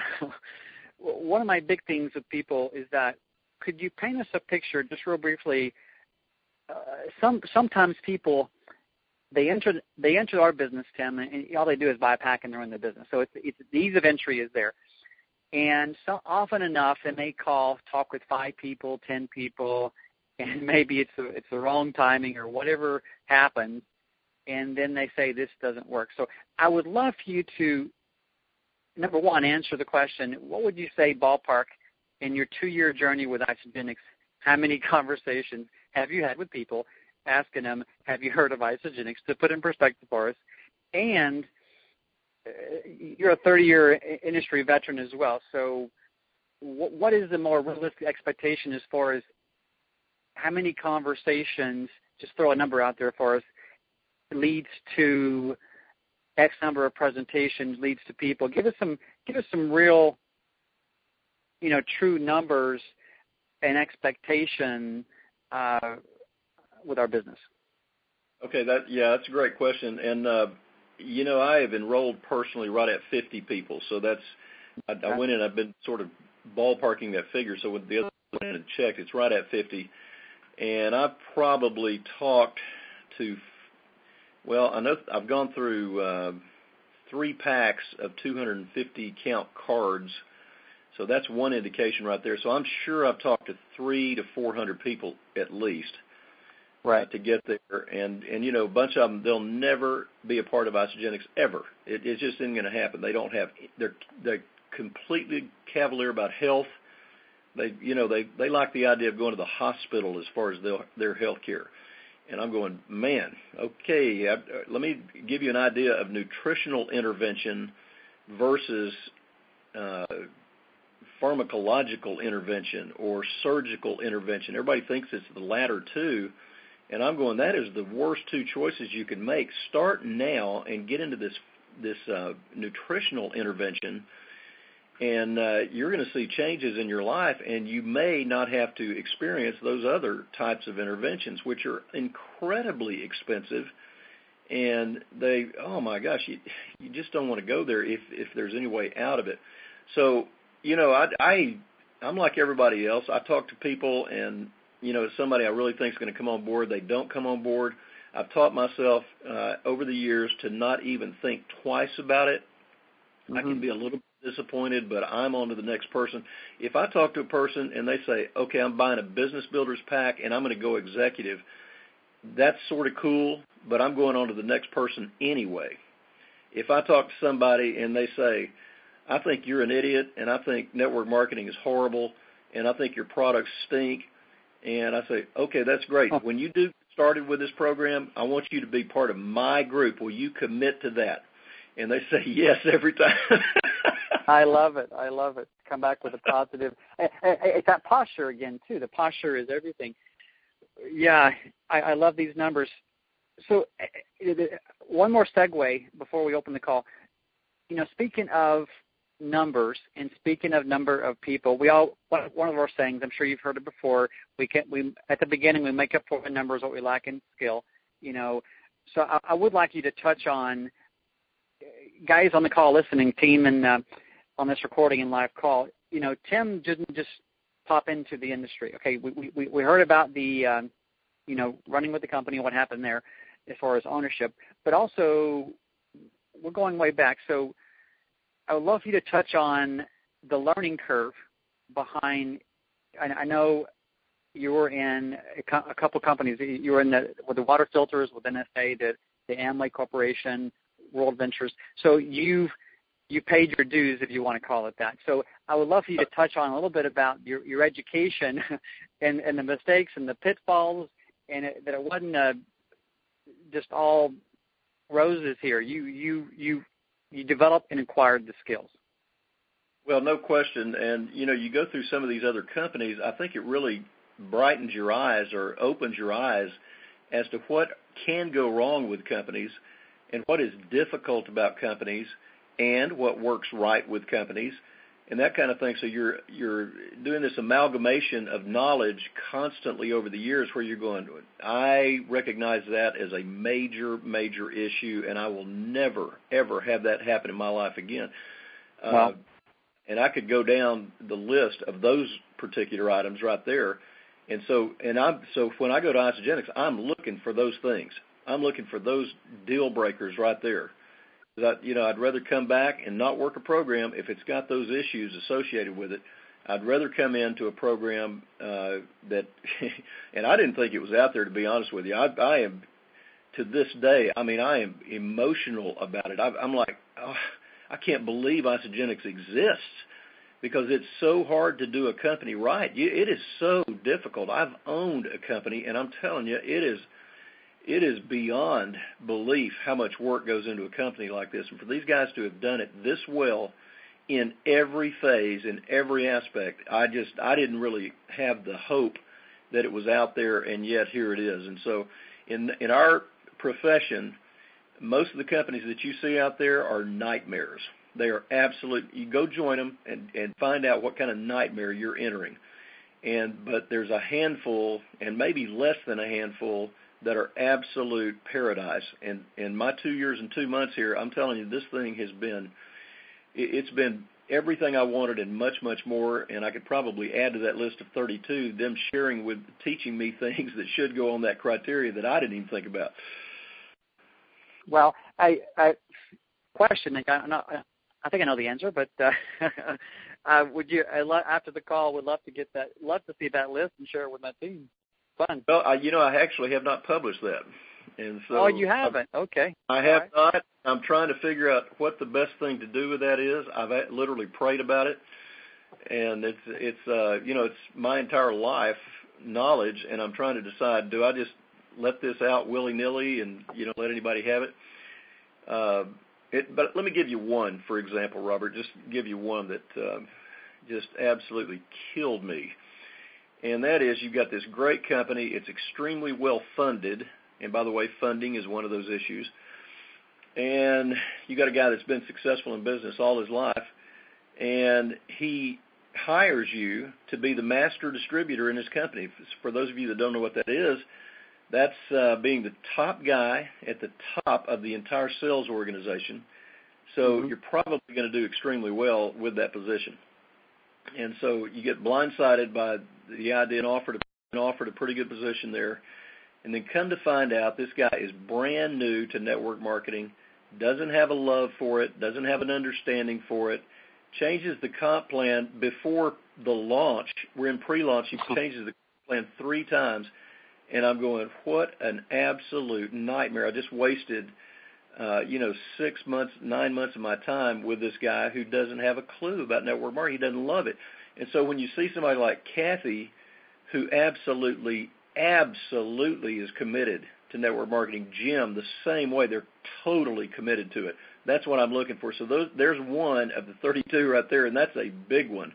one of my big things with people is that, could you paint us a picture just real briefly? Uh, some sometimes people, they enter they enter our business, Tim, and all they do is buy a pack and they're in the business. So it's, it's the ease of entry is there. And so often enough, they may call, talk with five people, ten people, and maybe it's a, it's the wrong timing or whatever happens, and then they say this doesn't work. So I would love for you to, number one, answer the question, what would you say, ballpark, in your two-year journey with Isagenix, how many conversations have you had with people asking them, have you heard of Isagenix, to put in perspective for us? And uh, you're a thirty-year industry veteran as well, so w- what is the more realistic expectation as far as how many conversations, just throw a number out there for us, leads to X number of presentations, leads to people? Give us some, give us some real, you know, true numbers and expectation uh, with our business. Okay, that yeah, that's a great question. And uh, you know, I have enrolled personally right at fifty people. So that's I, I went in. I've been sort of ballparking that figure. So when the other went in and checked, it's right at fifty. And I've probably talked to, well, I know I've gone through uh, three packs of two hundred fifty count cards. So that's one indication right there. So I'm sure I've talked to three to four hundred people at least, right, uh, to get there. And and you know, a bunch of them, they'll never be a part of Isagenix ever. It, it just isn't going to happen. They don't have. They're they're completely cavalier about health. They you know they they like the idea of going to the hospital as far as their their health care. And I'm going, man, okay. I, let me give you an idea of nutritional intervention versus Uh, pharmacological intervention or surgical intervention. Everybody thinks it's the latter two, and I'm going, that is the worst two choices you can make. Start now and get into this this uh, nutritional intervention, and uh, you're going to see changes in your life, and you may not have to experience those other types of interventions, which are incredibly expensive, and they, oh my gosh, you, you just don't want to go there if, if there's any way out of it. So, you know, I, I, I'm like everybody else. I talk to people, and, you know, somebody I really think is going to come on board, they don't come on board. I've taught myself uh, over the years to not even think twice about it. Mm-hmm. I can be a little disappointed, but I'm on to the next person. If I talk to a person and they say, okay, I'm buying a business builder's pack and I'm going to go executive, that's sort of cool, but I'm going on to the next person anyway. If I talk to somebody and they say, I think you're an idiot, and I think network marketing is horrible, and I think your products stink, and I say, okay, that's great. When you do started with this program, I want you to be part of my group. Will you commit to that? And they say yes every time. I love it. I love it. Come back with a positive. It's that posture again, too. The posture is everything. Yeah, I, I love these numbers. So one more segue before we open the call. You know, speaking of numbers and speaking of number of people, we all, one of our sayings, I'm sure you've heard it before, we can we at the beginning we make up for the numbers what we lack in skill. You know, so I, I would like you to touch on, guys on the call listening, team, and uh, on this recording and live call. You know, Tim didn't just pop into the industry. Okay, we we, we heard about the, um, you know, running with the company, what happened there as far as ownership, but also we're going way back. So I would love for you to touch on the learning curve behind, I, I know you were in a, co- a couple companies. You were in the, with the water filters, with N S A, the, the Amway Corporation, World Ventures. So you've you paid your dues, if you want to call it that. So I would love for you to touch on a little bit about your, your education and, and the mistakes and the pitfalls, and it, that it wasn't uh, just all roses here. You you you you developed and acquired the skills. Well, no question. And, you know, you go through some of these other companies, I think it really brightens your eyes or opens your eyes as to what can go wrong with companies and what is difficult about companies and what works right with companies and that kind of thing. So you're you're doing this amalgamation of knowledge constantly over the years where you're going, I recognize that as a major, major issue, and I will never, ever have that happen in my life again. Wow. Uh, and I could go down the list of those particular items right there. And so, and I'm so when I go to Isagenix, I'm looking for those things. I'm looking for those deal breakers right there. That, you know, I'd rather come back and not work a program if it's got those issues associated with it. I'd rather come into a program uh, that, and I didn't think it was out there, to be honest with you. I, I am, to this day, I mean, I am emotional about it. I, I'm like, oh, I can't believe Isagenix exists, because it's so hard to do a company right. It is so difficult. I've owned a company, and I'm telling you, it is it is beyond belief how much work goes into a company like this. And for these guys to have done it this well in every phase, in every aspect, I just I didn't really have the hope that it was out there, and yet here it is. And so in in our profession, most of the companies that you see out there are nightmares. They are absolute. You go join them and, and find out what kind of nightmare you're entering. And but there's a handful, and maybe less than a handful, that are absolute paradise. And in my two years and two months here, I'm telling you, this thing has been, it's been everything I wanted and much, much more. And I could probably add to that list of thirty-two, them sharing with, teaching me things that should go on that criteria that I didn't even think about. Well, I, I question, I'm not, I think I know the answer, but uh, uh, would you, I lo- after the call, would love to get that, love to see that list and share it with my team. Fun. Well, I, you know, I actually have not published that. And so oh, you haven't? I'm, okay. I have right. not. I'm trying to figure out what the best thing to do with that is. I've literally prayed about it. And it's, it's uh, you know, it's my entire life knowledge, and I'm trying to decide, do I just let this out willy-nilly and, you know, let anybody have it? Uh, it but let me give you one, for example, Robert, just give you one that uh, just absolutely killed me. And that is, you've got this great company. It's extremely well funded. And by the way, funding is one of those issues. And you got a guy that's been successful in business all his life, and he hires you to be the master distributor in his company. For those of you that don't know what that is, that's uh, being the top guy at the top of the entire sales organization. So mm-hmm. you're probably going to do extremely well with that position. And so you get blindsided by the idea and offered a, offered a pretty good position there. And then come to find out this guy is brand new to network marketing, doesn't have a love for it, doesn't have an understanding for it, changes the comp plan before the launch. We're in pre-launch. He changes the plan three times. And I'm going, what an absolute nightmare. I just wasted, uh, you know, six months, nine months of my time with this guy who doesn't have a clue about network marketing. He doesn't love it. And so when you see somebody like Kathy, who absolutely, absolutely is committed to network marketing, Jim, the same way, they're totally committed to it. That's what I'm looking for. So those, there's one of the thirty-two right there, and that's a big one.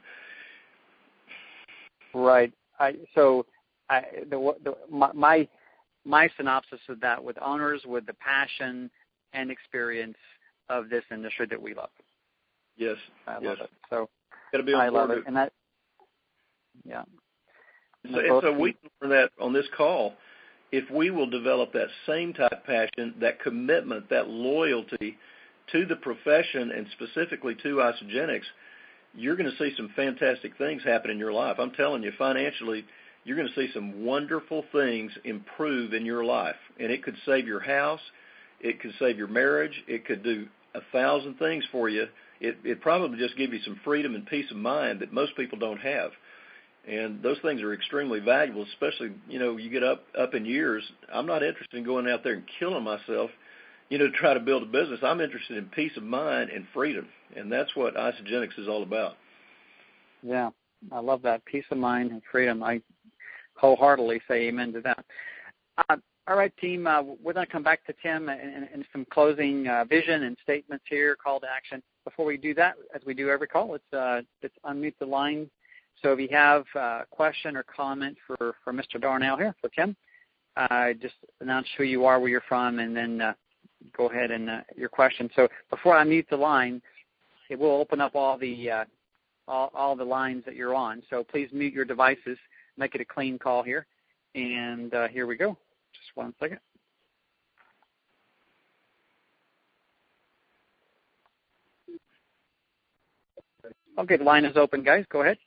Right. I, so I, the, the, my my synopsis of that, with owners with the passion and experience of this industry that we love. Yes. I love yes. it. So Gotta be on I love board it, and that yeah. So, and so we learn that on this call. If we will develop that same type of passion, that commitment, that loyalty to the profession, and specifically to Isagenix, you're going to see some fantastic things happen in your life. I'm telling you, financially, you're going to see some wonderful things improve in your life. And it could save your house. It could save your marriage. It could do a thousand things for you. It it probably just give you some freedom and peace of mind that most people don't have. And those things are extremely valuable, especially, you know, you get up, up in years. I'm not interested in going out there and killing myself, you know, to try to build a business. I'm interested in peace of mind and freedom, and that's what Isagenix is all about. Yeah, I love that, peace of mind and freedom. I wholeheartedly say amen to that. Uh, all right, team, uh, we're going to come back to Tim and, and, and some closing uh, vision and statements here, call to action. Before we do that, as we do every call, let's, uh, let's unmute the line. So if you have a question or comment for, for Mister Darnell here, for Tim, uh, just announce who you are, where you're from, and then uh, go ahead and uh, your question. So before I mute the line, it will open up all the uh, all, all the lines that you're on. So please mute your devices, make it a clean call here. And uh, here we go. Just one second. Okay, the line is open, guys. Go ahead.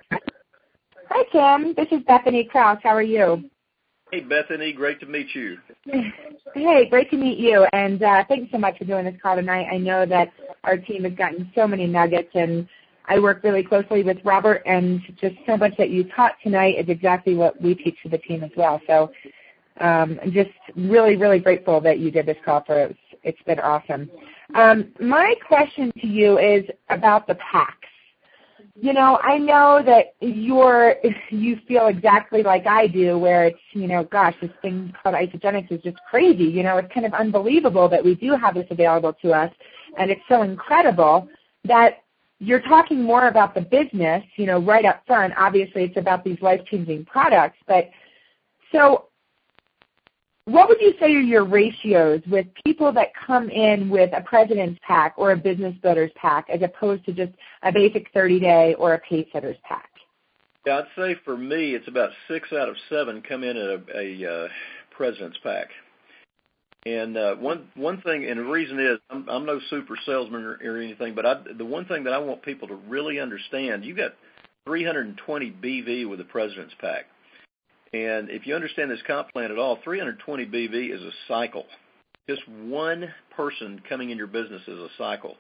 Hi, Tim. This is Bethany Krause. How are you? Hey, Bethany. Great to meet you. Hey, great to meet you. And uh, thanks so much for doing this call tonight. I know that our team has gotten so many nuggets, and I work really closely with Robert, and just so much that you taught tonight is exactly what we teach to the team as well. So um, I'm just really, really grateful that you did this call for us. It's been awesome. Um, my question to you is about the PACs. You know, I know that you're, you feel exactly like I do, where it's, you know, gosh, this thing called Isagenix is just crazy. You know, it's kind of unbelievable that we do have this available to us, and it's so incredible that you're talking more about the business, you know, right up front. Obviously, it's about these life-changing products. But so what would you say are your ratios with people that come in with a President's Pack or a Business Builders Pack as opposed to just a basic thirty-day or a Pacesetters Pack? Yeah, I'd say for me it's about six out of seven come in at a, a uh, President's Pack. And uh, one one thing, and the reason is I'm, I'm no super salesman or, or anything, but I, the one thing that I want people to really understand, you got three hundred twenty B V with the President's Pack. And if you understand this comp plan at all, three hundred twenty B V is a cycle. Just one person coming in your business is a cycle.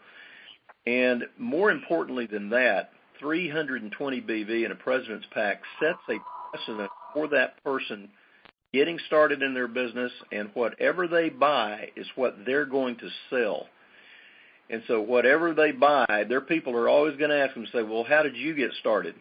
And more importantly than that, three hundred twenty B V in a President's Pack sets a precedent for that person getting started in their business, and whatever they buy is what they're going to sell. And so whatever they buy, their people are always going to ask them, say, well, how did you get started?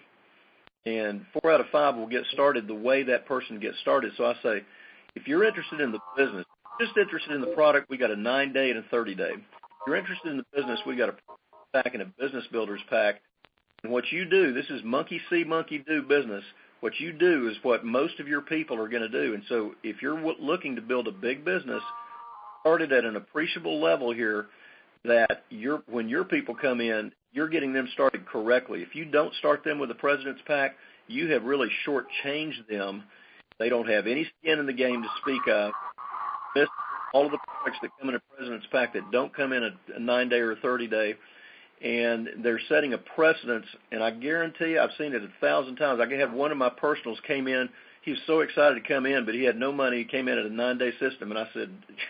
And four out of five will get started the way that person gets started. So I say, if you're interested in the business, just interested in the product, we got a nine-day and a thirty-day. If you're interested in the business, we got a pack and a Business Builders Pack. And what you do, this is monkey see, monkey do business. What you do is what most of your people are going to do. And so if you're looking to build a big business, started at an appreciable level here, that you're, when your people come in, you're getting them started correctly. If you don't start them with a President's Pack, you have really shortchanged them. They don't have any skin in the game to speak of. Miss all of the products that come in a President's Pack that don't come in a, a nine-day or a thirty-day, and they're setting a precedence. And I guarantee you, I've seen it a thousand times. I had one of my personals came in. He was so excited to come in, but he had no money. He came in at a nine-day system, and I said,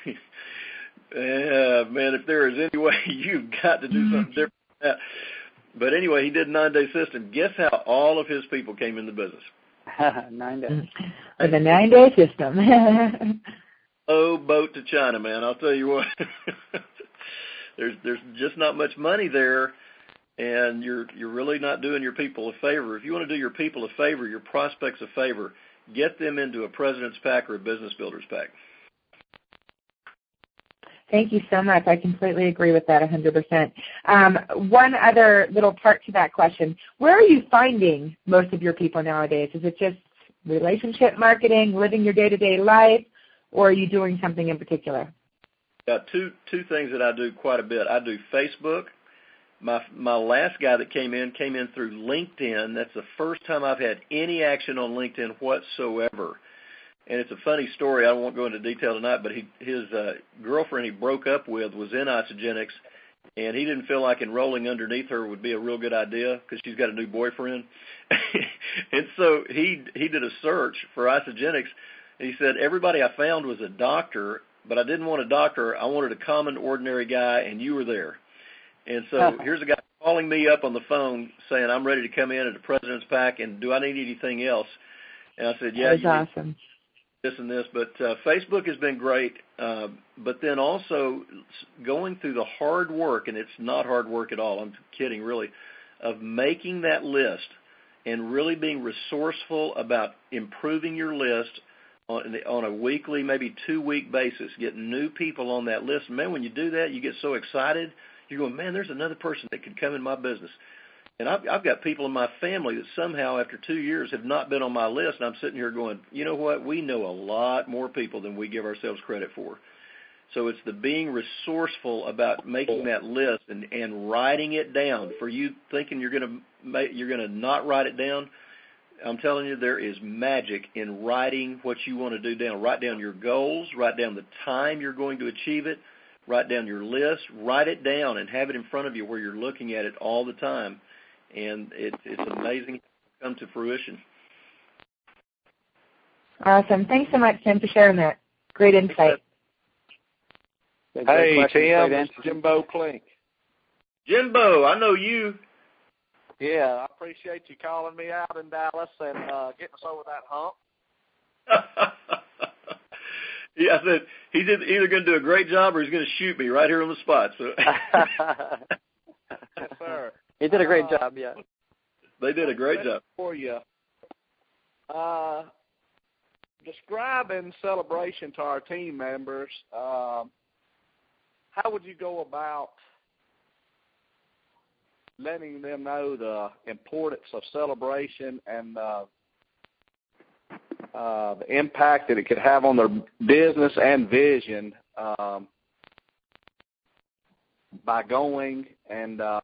yeah, man, if there is any way, you've got to do something different. Yeah. But anyway, he did a nine-day system. Guess how all of his people came in the business? Nine days. With a nine-day system. Oh, boat to China, man. I'll tell you what. there's there's just not much money there, and you're you're really not doing your people a favor. If you want to do your people a favor, your prospects a favor, get them into a President's Pack or a Business Builders Pack. Thank you so much. I completely agree with that one hundred percent. Um, one other little part to that question. Where are you finding most of your people nowadays? Is it just relationship marketing, living your day-to-day life, or are you doing something in particular? Got two two things that I do quite a bit. I do Facebook. My my last guy that came in came in through LinkedIn. That's the first time I've had any action on LinkedIn whatsoever. And it's a funny story. I won't go into detail tonight, but he, his uh, girlfriend he broke up with was in Isagenix, and he didn't feel like enrolling underneath her would be a real good idea because she's got a new boyfriend. And so he he did a search for Isagenix. He said, everybody I found was a doctor, but I didn't want a doctor. I wanted a common, ordinary guy, and you were there. And so here's a guy calling me up on the phone saying, I'm ready to come in at the President's Pack, and do I need anything else? And I said, yeah, That's you awesome. need this and this. But uh, Facebook has been great, uh, but then also going through the hard work, and it's not hard work at all, I'm kidding really, of making that list and really being resourceful about improving your list on, on a weekly, maybe two-week basis, getting new people on that list. And, man, when you do that, you get so excited. You're going, man, there's another person that could come in my business. And I've, I've got people in my family that somehow after two years have not been on my list, and I'm sitting here going, you know what, we know a lot more people than we give ourselves credit for. So it's the being resourceful about making that list and, and writing it down. For you thinking you're going to you're going to not write it down, I'm telling you there is magic in writing what you want to do down. Write down your goals, write down the time you're going to achieve it, write down your list, write it down and have it in front of you where you're looking at it all the time. And it, it's amazing to come to fruition. Awesome. Thanks so much, Tim, for sharing that. Great insight. Hey, Tim, it's Jimbo Klink. Jimbo, I know you. Yeah, I appreciate you calling me out in Dallas and uh, getting us over that hump. Yeah, I said he's either going to do a great job or he's going to shoot me right here on the spot. So. Yes, sir. He did a great uh, job, yeah. They did a great job. For you. Uh, describing Celebration to our team members, um, how would you go about letting them know the importance of Celebration and uh, uh, the impact that it could have on their business and vision um, by going and uh,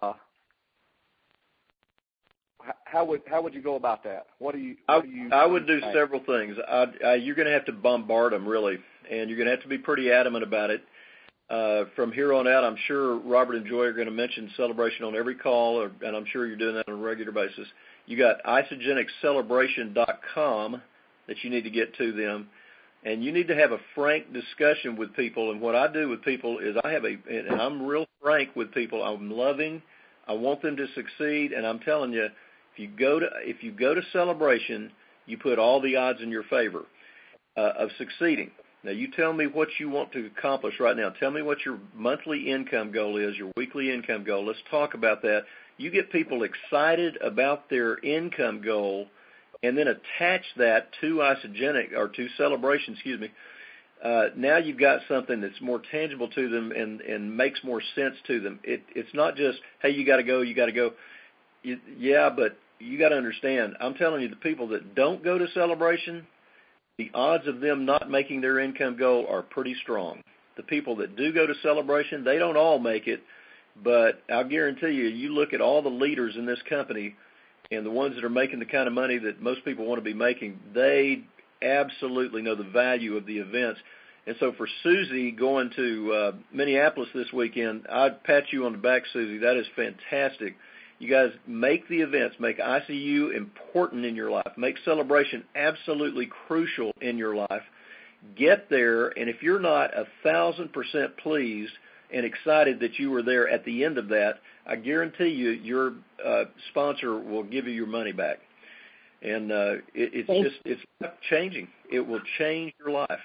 how would how would you go about that? What do you? What I, do you I would do think? several things. I, I, you're going to have to bombard them really, and you're going to have to be pretty adamant about it. Uh, from here on out, I'm sure Robert and Joy are going to mention Celebration on every call, or, and I'm sure you're doing that on a regular basis. You got isagenix celebration dot com that you need to get to them, and you need to have a frank discussion with people. And what I do with people is I have a, and I'm real frank with people. I'm loving. I want them to succeed, and I'm telling you, if you go to if you go to Celebration, you put all the odds in your favor uh, of succeeding. Now, you tell me what you want to accomplish right now. Tell me what your monthly income goal is, your weekly income goal. Let's talk about that. You get people excited about their income goal and then attach that to Isagenix or to Celebration, excuse me. Uh, now you've got something that's more tangible to them and, and makes more sense to them. It, it's not just, hey, you got to go, you got to go. You, yeah, but you got to understand, I'm telling you, the people that don't go to Celebration, the odds of them not making their income goal are pretty strong. The people that do go to Celebration, they don't all make it, but I'll guarantee you, you look at all the leaders in this company and the ones that are making the kind of money that most people want to be making, they absolutely know the value of the events. And so for Susie going to uh, Minneapolis this weekend, I'd pat you on the back, Susie. That is fantastic. You guys make the events, make I C U important in your life, make Celebration absolutely crucial in your life. Get there, and if you're not a thousand percent pleased and excited that you were there at the end of that, I guarantee you your uh, sponsor will give you your money back. And uh, it, it's Thanks. just it's changing. It will change your life.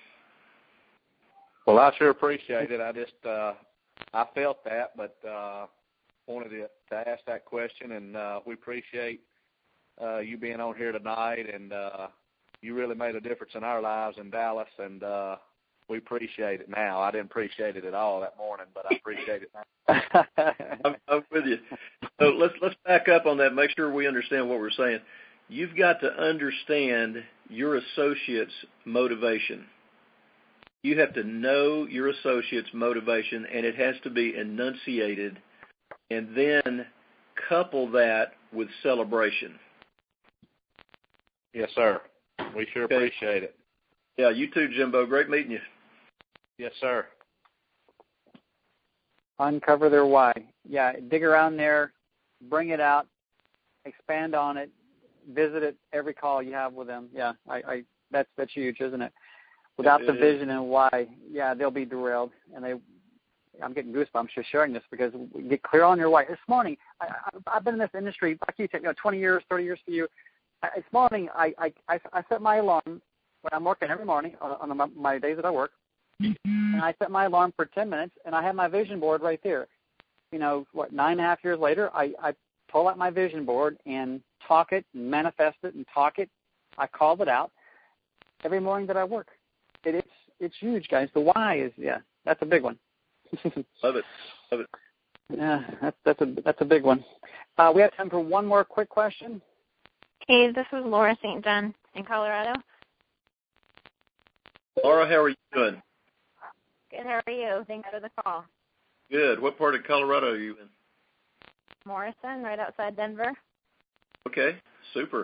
Well, I sure appreciate it. I just uh, I felt that, but uh, wanted to, to ask that question, and uh, we appreciate uh, you being on here tonight, and uh, you really made a difference in our lives in Dallas, and uh, we appreciate it now. I didn't appreciate it at all that morning, but I appreciate it now. I'm, I'm with you. So let's let's back up on that. Make sure we understand what we're saying. You've got to understand your associate's motivation. You have to know your associate's motivation, and it has to be enunciated, and then couple that with Celebration. Yes, sir. We sure Okay. appreciate it. Yeah, you too, Jimbo. Great meeting you. Yes, sir. Uncover their why. Yeah, dig around there, bring it out, expand on it, visit it every call you have with them. Yeah, I, I that's that's huge, isn't it? Without it, the it vision is. and why, yeah, they'll be derailed. And they, I'm getting goosebumps just sharing this because we get clear on your why. This morning, I, I, I've been in this industry, like you said, you know, twenty years, thirty years for you. I, this morning, I, I, I, I set my alarm when I'm working every morning on, on the, my days that I work, and I set my alarm for ten minutes, and I have my vision board right there. You know, what, nine and a half years later, I, I pull out my vision board and talk it, and manifest it, and talk it. I called it out every morning that I work. It, it's it's huge, guys. The why is, yeah, that's a big one. Love it. Love it. Yeah, that's that's a that's a big one. Uh, we have time for one more quick question. Hey, this is Laura Saint John in Colorado. Laura, how are you doing? Good. How are you? Thanks for the call. Good. What part of Colorado are you in? Morrison, right outside Denver. Okay, super.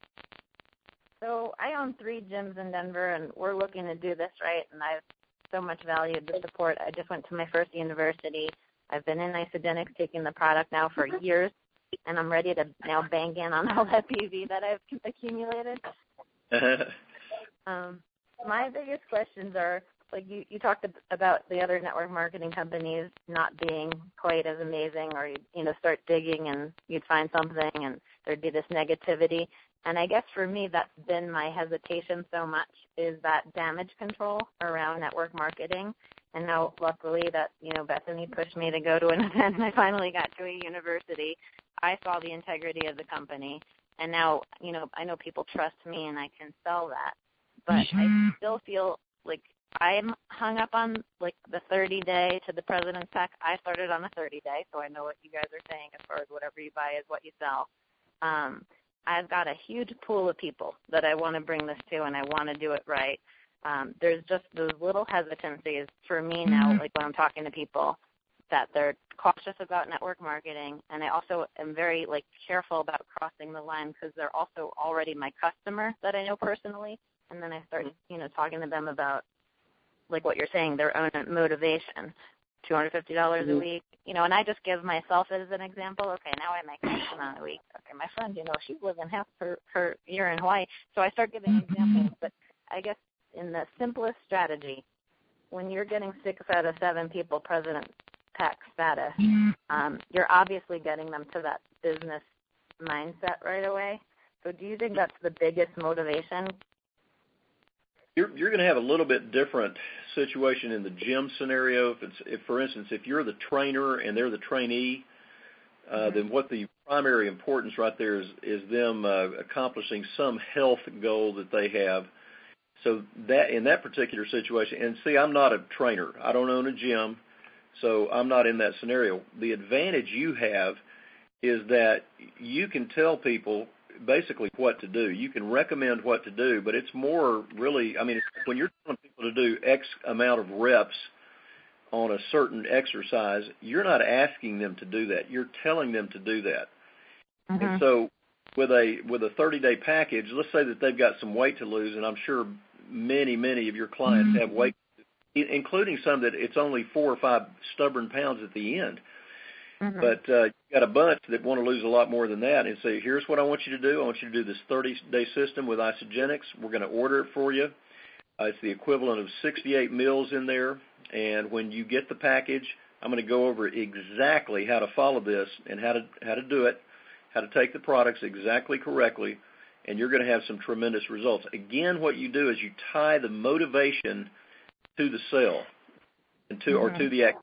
So I own three gyms in Denver, and we're looking to do this right, and I've so much valued the support. I just went to my first university. I've been in Isogenics taking the product now for years, and I'm ready to now bank in on all that P V that I've accumulated. um, my biggest questions are, like you, you talked about the other network marketing companies not being quite as amazing, or you'd, you know, start digging and you'd find something and there'd be this negativity. And I guess for me, that's been my hesitation so much, is that damage control around network marketing. And now, luckily, that, you know, Bethany pushed me to go to an event, and I finally got to a university. I saw the integrity of the company, and now, you know, I know people trust me, and I can sell that. But I still feel like I'm hung up on, like, the thirty-day to the President's Pack. I started on a thirty-day, so I know what you guys are saying as far as whatever you buy is what you sell. Um, I've got a huge pool of people that I want to bring this to, and I want to do it right. Um, there's just those little hesitancies for me now, like when I'm talking to people, that they're cautious about network marketing, and I also am very, like, careful about crossing the line because they're also already my customer that I know personally, and then I start, you know, talking to them about, like what you're saying, their own motivation. two hundred fifty dollars a week, you know, and I just give myself as an example. Okay, now I make this amount a week. Okay, my friend, you know, she's living half her, her year in Hawaii. So I start giving examples. But I guess in the simplest strategy, when you're getting six out of seven people President Pack status, um, you're obviously getting them to that business mindset right away. So do you think that's the biggest motivation? You're, you're going to have a little bit different situation in the gym scenario. If it's, if, for instance, if you're the trainer and they're the trainee, uh, mm-hmm. then what the primary importance right there is, is them uh, accomplishing some health goal that they have. So that in that particular situation, and see, I'm not a trainer. I don't own a gym, so I'm not in that scenario. The advantage you have is that you can tell people basically what to do. You can recommend what to do, but it's more really, I mean, it's, when you're telling people to do X amount of reps on a certain exercise, you're not asking them to do that. You're telling them to do that. Mm-hmm. And so with a with a thirty-day package, let's say that they've got some weight to lose, and I'm sure many, many of your clients mm-hmm. have weight, including some that it's only four or five stubborn pounds at the end. Mm-hmm. But uh, you've got a bunch that want to lose a lot more than that and say, here's what I want you to do. I want you to do this thirty-day system with Isogenics. We're going to order it for you. Uh, it's the equivalent of sixty-eight meals in there. And when you get the package, I'm going to go over exactly how to follow this and how to how to do it, how to take the products exactly correctly, and you're going to have some tremendous results. Again, what you do is you tie the motivation to the sale and to, mm-hmm. or to the activity.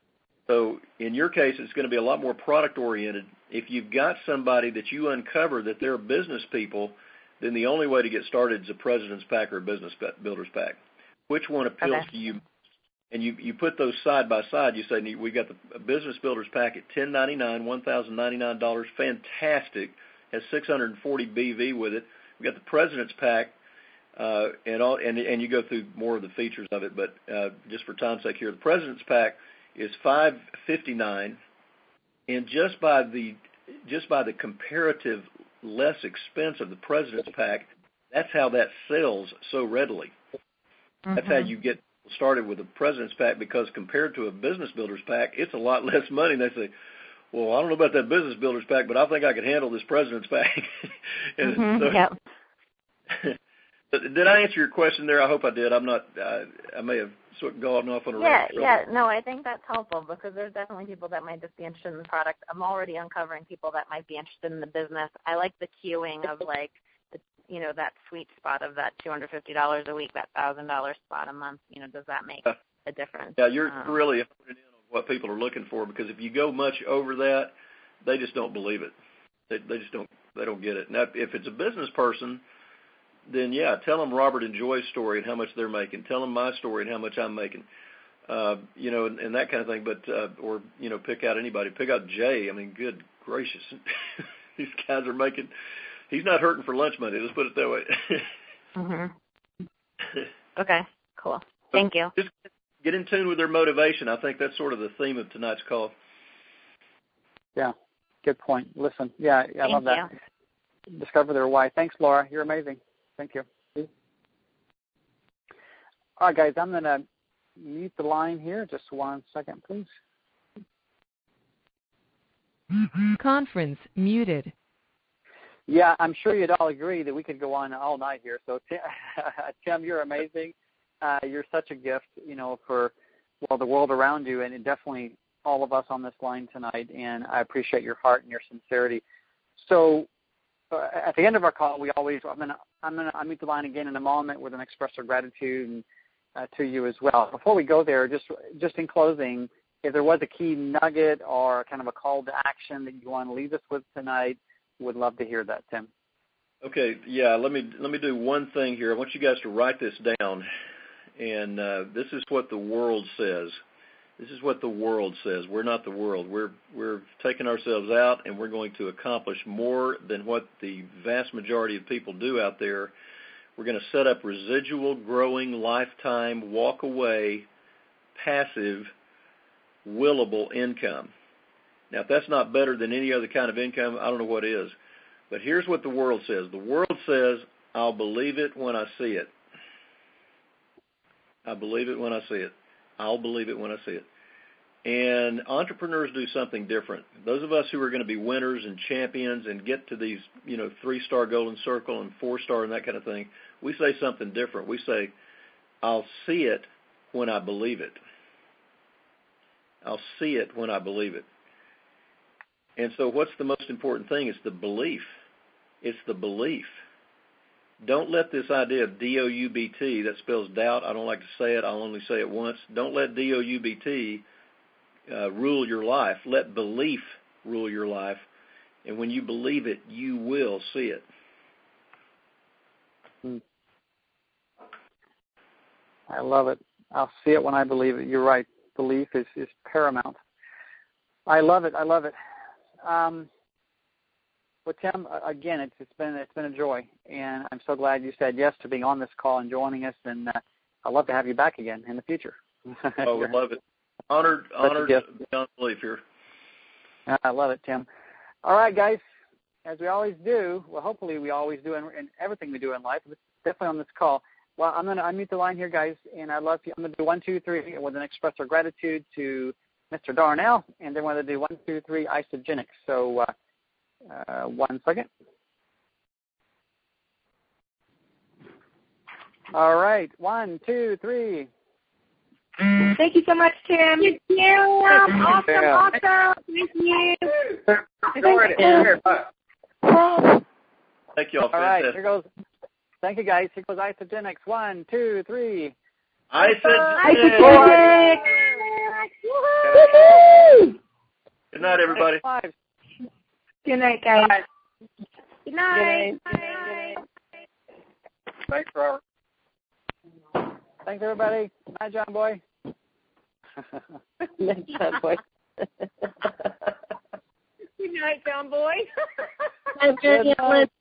So in your case, it's going to be a lot more product-oriented. If you've got somebody that you uncover that they're business people, then the only way to get started is a President's Pack or a Business Builder's Pack. Which one appeals okay. to you? And you, you put those side by side. You say, we got the Business Builder's Pack at ten ninety-nine, one thousand ninety-nine dollars, fantastic, has six hundred forty B V with it. We got the President's Pack, uh, and, all, and, and you go through more of the features of it, but uh, just for time's sake here, the President's Pack is five fifty-nine, and just by the just by the comparative less expense of the President's Pack, that's how that sells so readily. Mm-hmm. That's how you get started with a President's Pack because compared to a Business Builders Pack, it's a lot less money. And they say, well, I don't know about that Business Builders Pack, but I think I could handle this President's Pack. and mm-hmm, so, yep. Did I answer your question there? I hope I did. I'm not. Uh, I may have sort of gone off on a yeah, rant. yeah. No, I think that's helpful because there's definitely people that might just be interested in the product. I'm already uncovering people that might be interested in the business. I like the queuing of like, the, you know, that sweet spot of that two hundred fifty dollars a week, that one thousand dollars spot a month. You know, does that make a difference? Yeah, you're um, really honing in on what people are looking for because if you go much over that, they just don't believe it. They, they just don't. They don't get it. Now, if it's a business person, then yeah, tell them Robert and Joy's story and how much they're making. Tell them my story and how much I'm making. Uh, you know, and, and that kind of thing. But uh, or you know, pick out anybody. Pick out Jay. I mean, good gracious, these guys are making. He's not hurting for lunch money. Let's put it that way. mm-hmm. Okay, cool. Thank you. Just get in tune with their motivation. I think that's sort of the theme of tonight's call. Yeah, good point. Listen, yeah, I Thank love that. You. Discover their why. Thanks, Laura. You're amazing. Thank you. All right, guys, I'm going to mute the line here. Just one second, please. Conference muted. Yeah, I'm sure you'd all agree that we could go on all night here. So, Tim, Tim you're amazing. Uh, you're such a gift, you know, for, well, the world around you and definitely all of us on this line tonight. And I appreciate your heart and your sincerity. So, uh, at the end of our call, we always, I'm going to I'm going to unmute the line again in a moment with an expression of gratitude and, uh, to you as well. Before we go there, just just in closing, if there was a key nugget or kind of a call to action that you want to leave us with tonight, would love to hear that, Tim. Okay, yeah, let me let me do one thing here. I want you guys to write this down, and uh, this is what the world says. This is what the world says. We're not the world. We're we're taking ourselves out, and we're going to accomplish more than what the vast majority of people do out there. We're going to set up residual, growing, lifetime, walk-away, passive, willable income. Now, if that's not better than any other kind of income, I don't know what is. But here's what the world says. The world says, I'll believe it when I see it. I believe it when I see it. I'll believe it when I see it. And entrepreneurs do something different. Those of us who are going to be winners and champions and get to these, you know, three-star golden circle and four-star and that kind of thing, we say something different. We say, I'll see it when I believe it. I'll see it when I believe it. And so what's the most important thing? It's the belief. It's the belief. Don't let this idea of D O U B T, that spells doubt, I don't like to say it, I'll only say it once. Don't let D O U B T uh, rule your life. Let belief rule your life. And when you believe it, you will see it. Hmm. I love it. I'll see it when I believe it. You're right. Belief is, is paramount. I love it. I love it. Um, well, Tim, again, it's, it's been it's been a joy, and I'm so glad you said yes to being on this call and joining us. And uh, I'd love to have you back again in the future. Oh, we love it. Honored, honored beyond belief here. I love it, Tim. All right, guys. As we always do, well, hopefully we always do in, in everything we do in life, but definitely on this call. Well, I'm going to unmute the line here, guys, and I'd love to. I'm going to do one, two, three with an express of gratitude to Mister Darnell, and then we're going to do one, two, three, Isagenix. So uh, uh, one second. All right, one, two, three. Thank you so much, Tim. Thank you. Awesome, Yeah. awesome. Thank you. Thank you all. All right, here goes. Thank you, guys. Here goes Isagenix. One, two, three. Isagenix. Woohoo! Good night, everybody. Five. Good night, guys. Good night. Good night. Thanks, Robert. Thanks, everybody. Night, John Boy. Night, John Boy. Good night, John Boy. Good night.